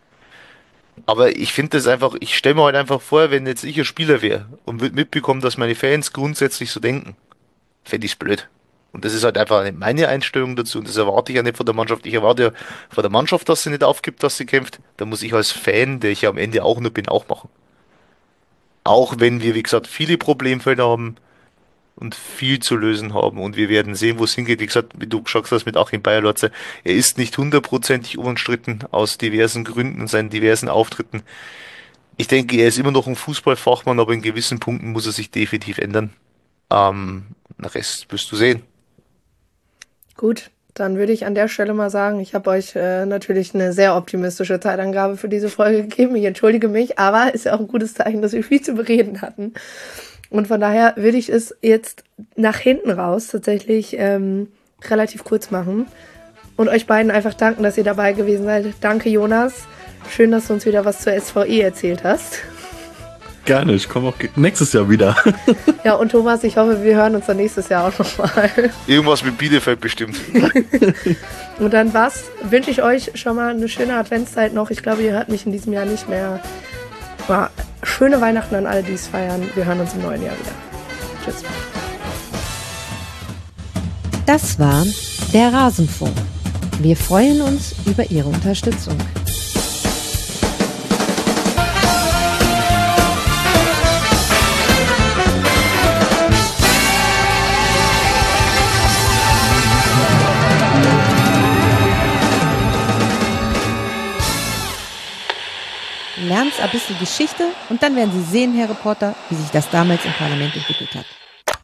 Aber ich finde das einfach, ich stelle mir halt einfach vor, wenn jetzt ich ein Spieler wäre und würde mitbekommen, dass meine Fans grundsätzlich so denken, fände ich's blöd. Und das ist halt einfach nicht meine Einstellung dazu und das erwarte ich ja nicht von der Mannschaft. Ich erwarte ja von der Mannschaft, dass sie nicht aufgibt, dass sie kämpft. Da muss ich als Fan, der ich ja am Ende auch nur bin, auch machen. Auch wenn wir, wie gesagt, viele Problemfelder haben und viel zu lösen haben. Und wir werden sehen, wo es hingeht. Wie gesagt, wie du gesagt hast mit Achim Bayerlotze, er ist nicht hundertprozentig unumstritten aus diversen Gründen und seinen diversen Auftritten. Ich denke, er ist immer noch ein Fußballfachmann, aber in gewissen Punkten muss er sich definitiv ändern. Ähm, den Rest wirst du sehen. Gut, dann würde ich an der Stelle mal sagen, ich habe euch äh, natürlich eine sehr optimistische Zeitangabe für diese Folge gegeben. Ich entschuldige mich, aber ist ja auch ein gutes Zeichen, dass wir viel zu bereden hatten. Und von daher würde ich es jetzt nach hinten raus tatsächlich ähm, relativ kurz machen und euch beiden einfach danken, dass ihr dabei gewesen seid. Danke, Jonas. Schön, dass du uns wieder was zur S V E erzählt hast. Gerne, ich komme auch ge- nächstes Jahr wieder. Ja, und Thomas, ich hoffe, wir hören uns dann nächstes Jahr auch nochmal. Irgendwas mit Bielefeld bestimmt. Und dann was, wünsche ich euch schon mal eine schöne Adventszeit noch. Ich glaube, ihr hört mich in diesem Jahr nicht mehr. Ja, schöne Weihnachten an alle, die es feiern. Wir hören uns im neuen Jahr wieder. Tschüss. Das war der Rasenfunk. Wir freuen uns über Ihre Unterstützung. Lernen ein bisschen Geschichte und dann werden Sie sehen, Herr Reporter, wie sich das damals im Parlament entwickelt hat.